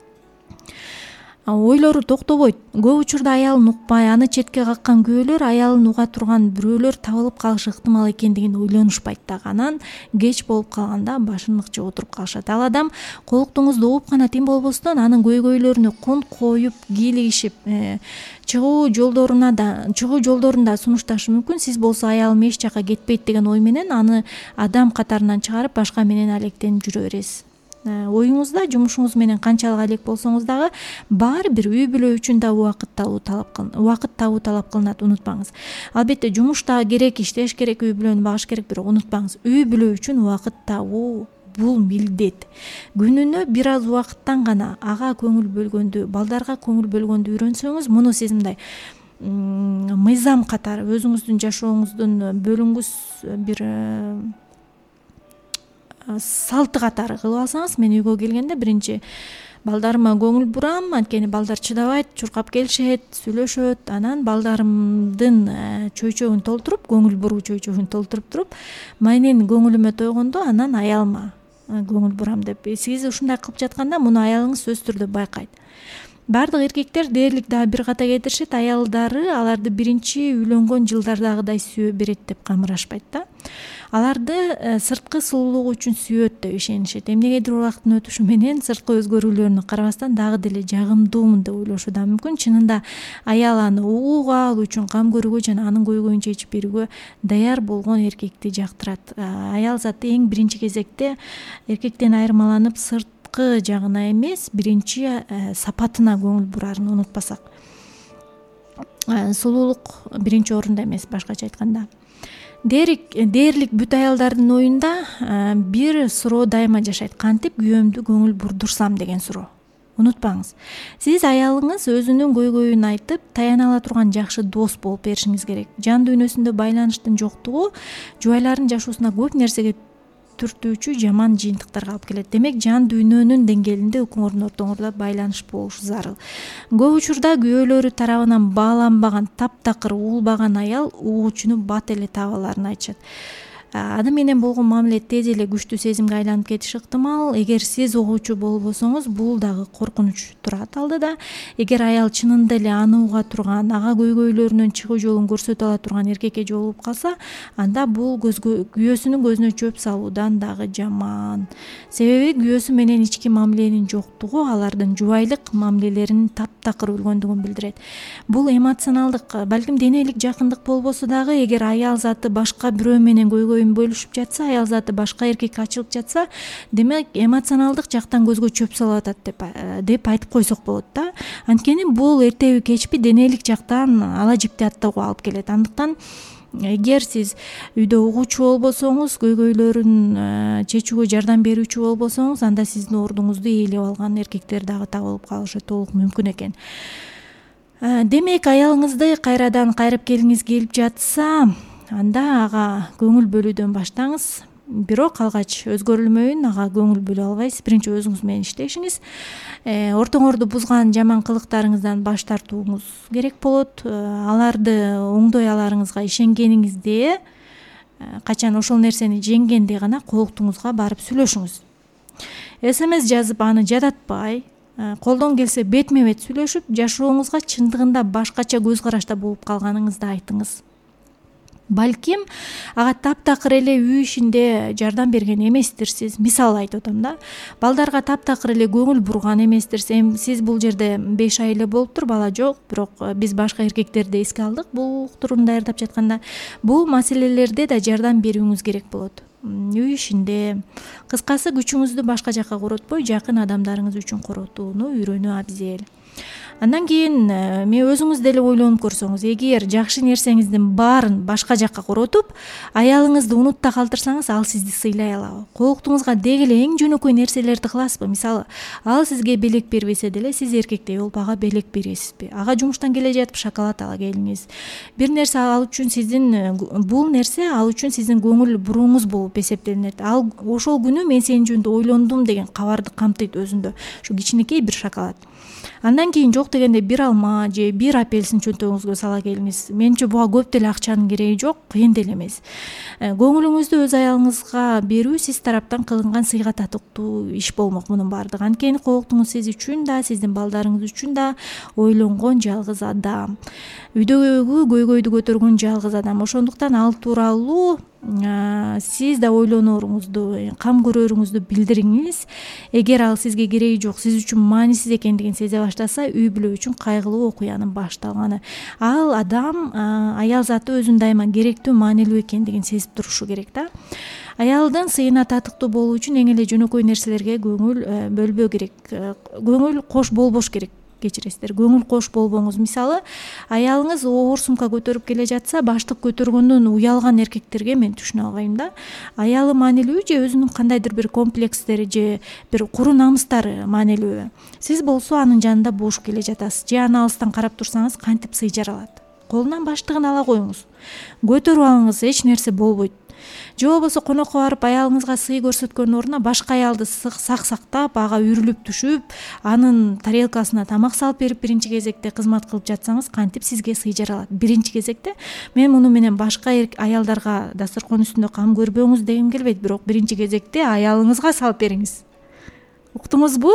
Ойлору токтобойт. Көп учурда аялын укпай, аны четке каккан күйөөлөр аялын уга турган бирөөлөр табылып калышы ыктымал экендигин ойлонушпайт да. Анан кеч болуп калганда башын ыкчып отуруп калышат. Ал адам колуктуңузду угуп гана тим болбостон, анын көйгөйлөрүнө кунт коюп, кийлигишип, чыгуу жолдорунда сунушташы мүмкүн. Сиз болсо аялым эч жака кетпейт деген ой менен аны адам катарынан чыгарып, башка менен алектенип жүрө бересиз. Оюңузда, жумушуңуз менен канчалык алек болсоңуз дагы, баары бир үй бүлө үчүн да убакыт табуу талап кылынат, унутпаңыз. Албетте жумушта керек, иштеш керек, үй бүлөнү багыш керек, бирок унутпаңыз, үй бүлө үчүн убакыт табуу бул милдет. Күнүнө бир аз убакыттан гана ага көңүл бөлгөндү, балдарга көңүл бөлгөндү үйрөнсөңүз, муну сиз мындай мыйзам катары өзүңүздүн жашооңуздун бөлүнгүс бир салты катары кылып алсаңыз, мен үйгө келгенде биринчи балдарыма көңүл бурам, анткени балдар чыдабайт, чуркап келишет, сүйлөшөт. Анан балдарымдын чөйчөгүн толтуруп, көңүл буруу чөйчөгүн толтуруп туруп, менин көңүлүмө тойгондо анан аялыма көңүл бурам деп. Сиз ушундай кылып жатканда муну аялыңыз сөзсүз түрдө байкайт. Бардык эркектер дээрлик дагы бир ката кетиришет, аялдары аларды биринчи үйлөнгөн жылдардагыдай сүйө берет деп камырашпайт да. Аларды сырткы сулуулугу үчүн сүйөт деп ишенишет. Эмнегедир убакыттын өтүшү менен сырткы өзгөрүүлөрүнө карабастан дагы деле жагымдуумун деп ойлошу да мүмкүн. Чынында аял аны угууга алуу үчүн, кам көрүүгө жана анын көйгөйүн чечип берүүгө даяр болгон эркекти жактырат. Аял заты эң биринчи кезекте эркектен айырмаланып сырткы жагына эмес, биринчи сапатына көңүл бурарын унутпасак. Сулуулук биринчи орунда эмес, башкача айтканда. Дээрлик бүт аялдардын оюнда бир суроо дайыма жашайт. Кантип күйөөмдү көңүл бурдурсам деген суроо. Унутпаңыз. Сиз аялыңыз өзүнүн көйгөйүн айтып, таяна ала турган жакшы дос болуп беришиңиз керек. Жан дүйнөсүндө байланыштын жоктугу жубайлардын жашоосуна көп нерсеге түртүүчү жаман жыйынтыктарга алып келет. Демек, жан дүйнөнүн деңгээлинде экөөңөрдүн ортоңордо байланыш болушу зарыл. Көп учурда күйөөлөрү тарабынан бааланбаган, таптакыр уулбаган аял угуучуну бат эле таба аларын айтышат. аны менен болгон мамиле тез эле күчтүү сезимге айланып кетиши ыктымал. Эгер сиз угуучу болбосоңуз, бул дагы коркунуч турат алдыда. Эгер аял чынында эле аны уга турган, ага көйгөйлөрүнөн чыгуу жолун көрсөтө ала турган эркекке жолугуп калса, анда бул күйөөсүнүн көзүнө чөп салуудан дагы жаман. Себеби күйөөсү менен ички мамиленин жоктугу алардын жубайлык мамилелеринин таптакыр өлгөндүгүн билдирет. Бул эмоционалдык, балким денелик жакындык болбосо дагы, эгер аял заты башка бирөө менен көйгөйүн бөлүшүп жатса, аял заты башка эркекке ачылып жатса, демек эмоционалдык жактан көзгө чөп салып атат деп айтып койсок болот да. Анткени бул эртеби кечпи денелик жактан ала жипти аттоого алып келет. Андыктан эгер сиз үйдө угуучу болбосоңуз, көйгөйлөрүн чечүүгө жардам берүүчү болбосоңуз, анда сиздин ордуңузду ээлеп алган эркектер дагы табылып калышы толук мүмкүн экен. Демек, аялыңызды кайрадан кайрып келгиңиз келип жатса, анда ага көңүл бөлүүдөн баштаңыз. Бирок алгач өзгөрүлмөйүн, ага көңүл бөлө албайсыз. Биринчи өзүңүз менен иштешиңиз, ортоңорду бузган жаман кылыктарыңыздан баш тартууңуз керек болот. Аларды оңдой аларыңызга ишенгениңизде, качан ошол нерсени жеңгенде гана колуктуңузга барып сүйлөшүңүз. СМС жазып аны жадатпай, колдон келсе бетме бет сүйлөшүп, жашооңузга чындыгында башкача көз карашта болуп калганыңызды айтыңыз. Балким ага таптакыр эле үй ишинде жардам берген эместирсиз. Мисал айтып атам да. Балдарга таптакыр эле көңүл бурган эместирсиз. Сиз бул жерде 5 ай эле болуптур, бала жок, бирок биз башка эркектерди эске алдык бул уктурууну даярдап жатканда. Бул маселелерде да жардам берүүңүз керек болот. Үй ишинде, кыскасы күчүңүздү башка жакка коротпой, жакын адамдарыңыз үчүн коротууну үйрөнүү абзел. Андан кийин мен өзүңүз деле ойлонуп көрсөңүз, эгер жакшы нерсеңиздин баарын башка жакка коротуп, аялыңызды унутта калтырсаңыз, ал сизди сыйлай алабы? Колуктуңузга деги эле эң жөнөкөй нерселерди кыласызбы? Мисалы, ал сизге белек бербесе деле, сиз эркектей болуп ага белек бересизби? Ага жумуштан келе жатып шоколад ала келиңиз. Бир нерсе ал үчүн бул нерсе ал үчүн сиздин көңүл бурууңуз болуп эсептелинет. Ал ошол күнү мен сенин жөнүндө ойлондум деген кабарды камтыйт өзүндө. Ушу кичинекей бир шоколад. Андан кийин жок дегенде бир алма же бир апельсин чөнтөгүңүзгө сала келиңиз. Менимче буга көп деле акчанын кереги жок, кыйын деле эмес. Көңүлүңүздү өз аялыңызга берүү сиз тараптан кылынган сыйга татыктуу иш болмок мунун баардыгы. Анткени колуктуңуз сиз үчүн да, сиздин балдарыңыз үчүн да ойлонгон жалгыз адам. Үйдөгү көйгөйдү көтөргөн жалгыз адам. Ошондуктан ал тууралуу сиз да ойлонооруңузду, кам көрөрүңүздү билдириңиз. Эгер ал сизге кереги жок, сиз үчүн маанисиз экендигин сезе баштаса, үй бүлө үчүн кайгылуу окуянын башталганы. Ал адам, аял заты өзүн дайыма керектүү, маанилүү экендигин сезип турушу керек да. Аялдын сыйына татыктуу болуу үчүн эң эле жөнөкөй нерселерге көңүл бөлбөө керек. Көңүл кош болбош керек. Кечиресиздер, көңүл кош болбоңуз. Мисалы, аялыңыз оор сумка көтөрүп келе жатса, баштык көтөргөндөн уялган эркектерге мен түшүнө албайм да. Аялы маанилүү же өзүнүн кандайдыр бир комплекстери же бир куру намыстары маанилүү. Сиз болсо анын жанында бош келе жатасыз. Же аны алыстан карап турсаңыз, кантип сый жаралат. Колунан баштыгын ала коюңуз. Көтөрүп алыңыз, эч нерсе болбойт. Же болбосо конокко барып аялыңызга сый көрсөткөндүн ордуна башка аялды сактап, ага үрүлүп түшүп, анын тарелкасына тамак салып берип биринчи кезекте кызмат кылып жатсаңыз, кантип сизге сый жаралат? Биринчи кезекте мен муну менен башка аялдарга дасторкон үстүндө кам көрбөңүз дегим келбейт, бирок биринчи кезекте аялыңызга салып бериңиз. Уктуңузбу?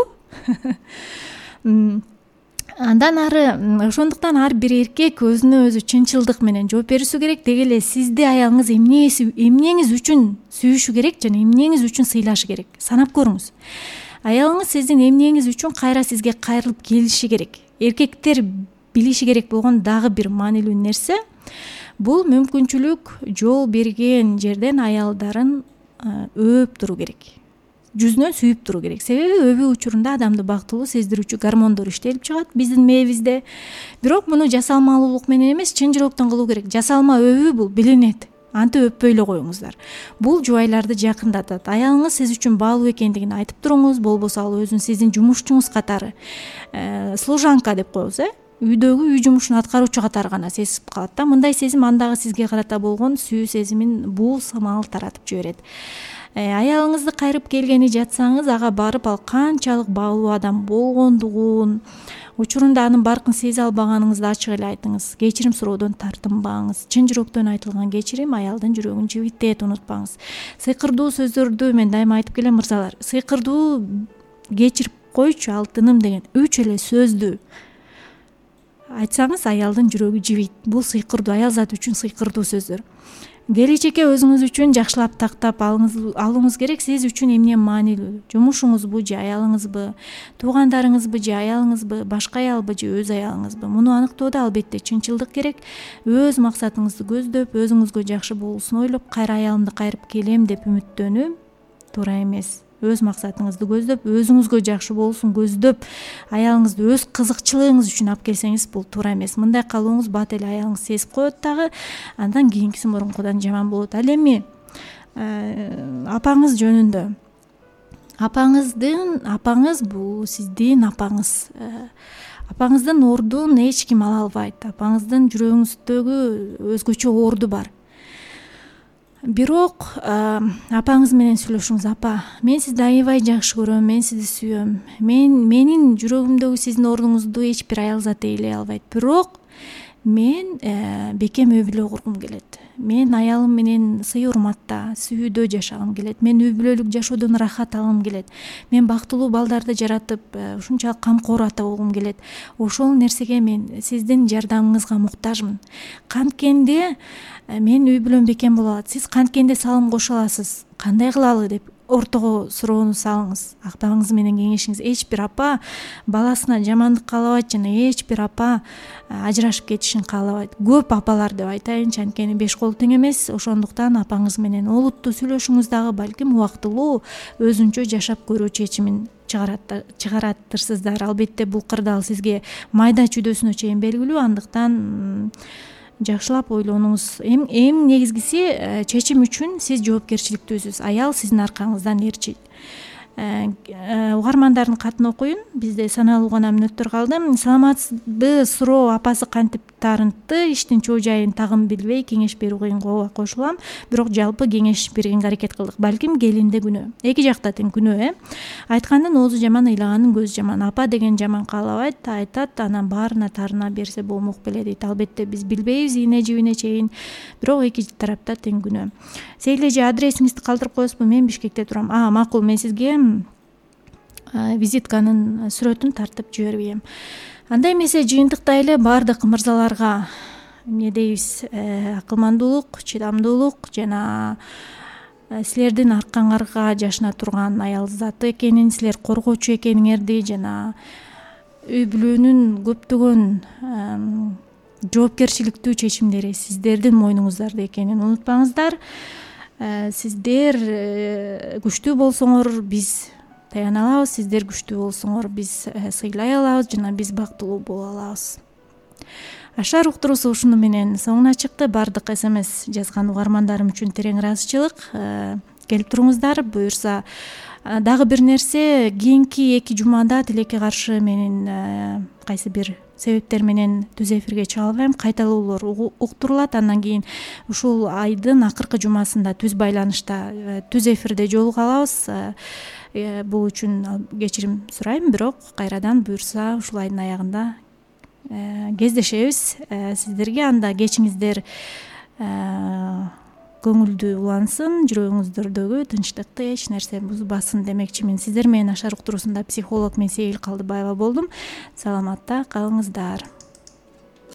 Андан ары, ошондуктан ар бир эркек өзүнө өзү чынчылдык менен жооп берүүсү керек. Деги эле сизди аялыңыз эмнеңиз үчүн сүйүшү керек жана эмнеңиз үчүн сыйлашы керек. Санап көрүңүз. Аялыңыз сиздин эмнеңиз үчүн кайра сизге кайрылып келиши керек. Эркектер билиши керек болгон дагы бир маанилүү нерсе, бул мүмкүнчүлүк жол берген жерден аялдарын өөп туруу керек. Жүзүнөн сүйүп туруу керек. Себеби өбүү учурунда адамды бактылуу сездирүүчү гормондор иштелип чыгат биздин мээбизде. Бирок муну жасалмалуулук менен эмес, чын жүрөктөн кылуу керек. Жасалма өбүү бул билинет. Антип өппөй эле коюңуздар. Бул жубайларды жакындатат. Аялыңыз сиз үчүн баалуу экендигин айтып туруңуз, болбосо ал өзүн сиздин жумушчуңуз катары, служанка деп коебуз, үйдөгү үй жумушун аткаруучу катары гана сезип калат да. Мындай сезим андагы сизге карата болгон сүйүү сезимин бул самал таратып жиберет. Аялыңызды кайрып келгени жатсаңыз, ага барып ал канчалык баалуу адам болгондугун, учурунда анын баркын сезе албаганыңызды ачык эле айтыңыз. Кечирим суроодон тартынбаңыз. Чын жүрөктөн айтылган кечирим аялдын жүрөгүн жибиттейт, унутпаңыз. Сыйкырдуу сөздөрдү мен дайыма айтып келем мырзалар. Сыйкырдуу кечирип койчу алтыным деген 3 эле сөздү айтсаңыз аялдын жүрөгү жибейт. Бул сыйкырдуу, аял заты үчүн сыйкырдуу сөздөр. Келечекке өзүңүз үчүн жакшылап тактап алууңуз керек. Сиз үчүн эмне маанилүү? Жумушуңузбу же аялыңызбы, туугандарыңызбы же аялыңызбы, башка аялбы же өз аялыңызбы? Муну аныктоодо албетте чынчылдык керек. Өз максатыңызды көздөп, өзүңүзгө жакшы болуусун ойлоп, кайра аялымды кайрып келем деп үмүттөнүү туура эмес. Өз максатыңызды көздөп, өзүңүзгө жакшы болуусун көздөп, аялыңызды өз кызыкчылыгыңыз үчүн алып келсеңиз бул туура эмес. Мындай калууңуз бат эле аялыңыз сезип коет дагы, андан кийинкиси мурункудан жаман болот. Ал эми апаңыз жөнүндө. Апаңыз бул сиздин апаңыз. Апаңыздын ордун эч ким ала албайт. Апаңыздын жүрөгүңүздөгү өзгөчө орду бар. Бирок апаңыз менен сүйлөшүңүз. Апа, мен сизди аябай жакшы көрөм, мен сизди сүйөм. Менин жүрөгүмдөгү сиздин ордуңузду эч бир аял зат ээлей албайт. Бирок мен бекем үй бүлө кургум келет. Мен аялым менен сый урматта, сүйүүдө жашагым келет. Мен үй бүлөлүк жашоодон рахат алгым келет. Мен бактылуу балдарды жаратып, ушунчалык камкор ата болгум келет. Ошол нерсеге мен сиздин жардамыңызга муктажмын. Канткенде мен үй бүлөм бекем боло алат. Сиз канткенде салым кошо аласыз. Кандай кылалы деп ортого суроону салыңыз. Апаңыз менен кеңешиңиз. Эч бир апа баласына жамандык каалабайт жана эч бир апа ажырашып кетишин каалабайт. Көп апалар деп айтайынчы, анткени 5 кол тең эмес. Ошондуктан апаңыз менен олуттуу сүйлөшүңүз дагы балким убактылуу өзүнчө жашап көрүү чечимин чыгараттырсыздар. Албетте бул кырдаал сизге майда чүйдөсүнө чейин белгилүү, андыктан жакшылап ойлонуңуз. Эң негизгиси чечим үчүн сиз жоопкерчиликтүүсүз. Аял сиздин аркаңыздан ээрчийт. Угармандардын катын окуйун. Бизде саналуу гана мүнөттөр калды. Саламатсызбы суроо апасы кантип тарынтты, иштин чоо жайын тагын билбей кеңеш берүү кыйынга кошулам. Бирок жалпы кеңеш бергенге аракет кылдык. Балким келинде күнөө. Эки жакта тең күнөө, Айткандын оозу жаман, ыйлагандын көзү жаман. Апа деген жаман каалабайт, айтат, анан баарына тарына берсе болмок беле дейт. Албетте биз билбейбиз ийне жибине чейин. Бирок эки тарапта тең күнөө. Сейле же адресиңизди калтырып коесузбу? Мен Бишкекте турам. Макул, мен сизге визитканын сүрөтүн тартып жибербейм. Андай эмесе жыйынтыктай эле баардык мырзаларга эмне дейбиз, акылмандуулук, чыдамдуулук жана силердин аркаңарга жашына турган аял заты экенин, силер коргоочу экениңерди жана үй бүлөнүн көптөгөн жоопкерчиликтүү чечимдери сиздердин мойнуңуздарда экенин унутпаңыздар. Сиздер күчтүү болсоңор биз таяна алабыз, сиздер күчтүү болсоңор биз сыйлай алабыз жана биз бактылуу боло алабыз. Ашар уктуруусу ушуну менен соңуна чыкты. Бардык СМС жазган угармандарым үчүн терең ыраазычылык. Келип туруңуздар. Буюрса дагы бир нерсе, кийинки 2 жумада тилекке каршы менин кайсы бир себептер менен түз эфирге чыга албайм. Кайталоолор уктурулат. Андан кийин ушул айдын акыркы жумасында түз байланышта түз эфирде жолуга алабыз. Бул үчүн кечирим сурайм, бирок кайрадан буюрса ушул айдын аягында кездешебиз. Сиздерге анда кечиңиздер көңүлдүү улансын, жүрөгүңүздөрдөгү тынчтыкты эч нерсе бузбасын демекчимин. Сиздер менен Ашар уктуруусунда психолог мен Сейил Калдыбаева болдум. Саламатта калыңыздар.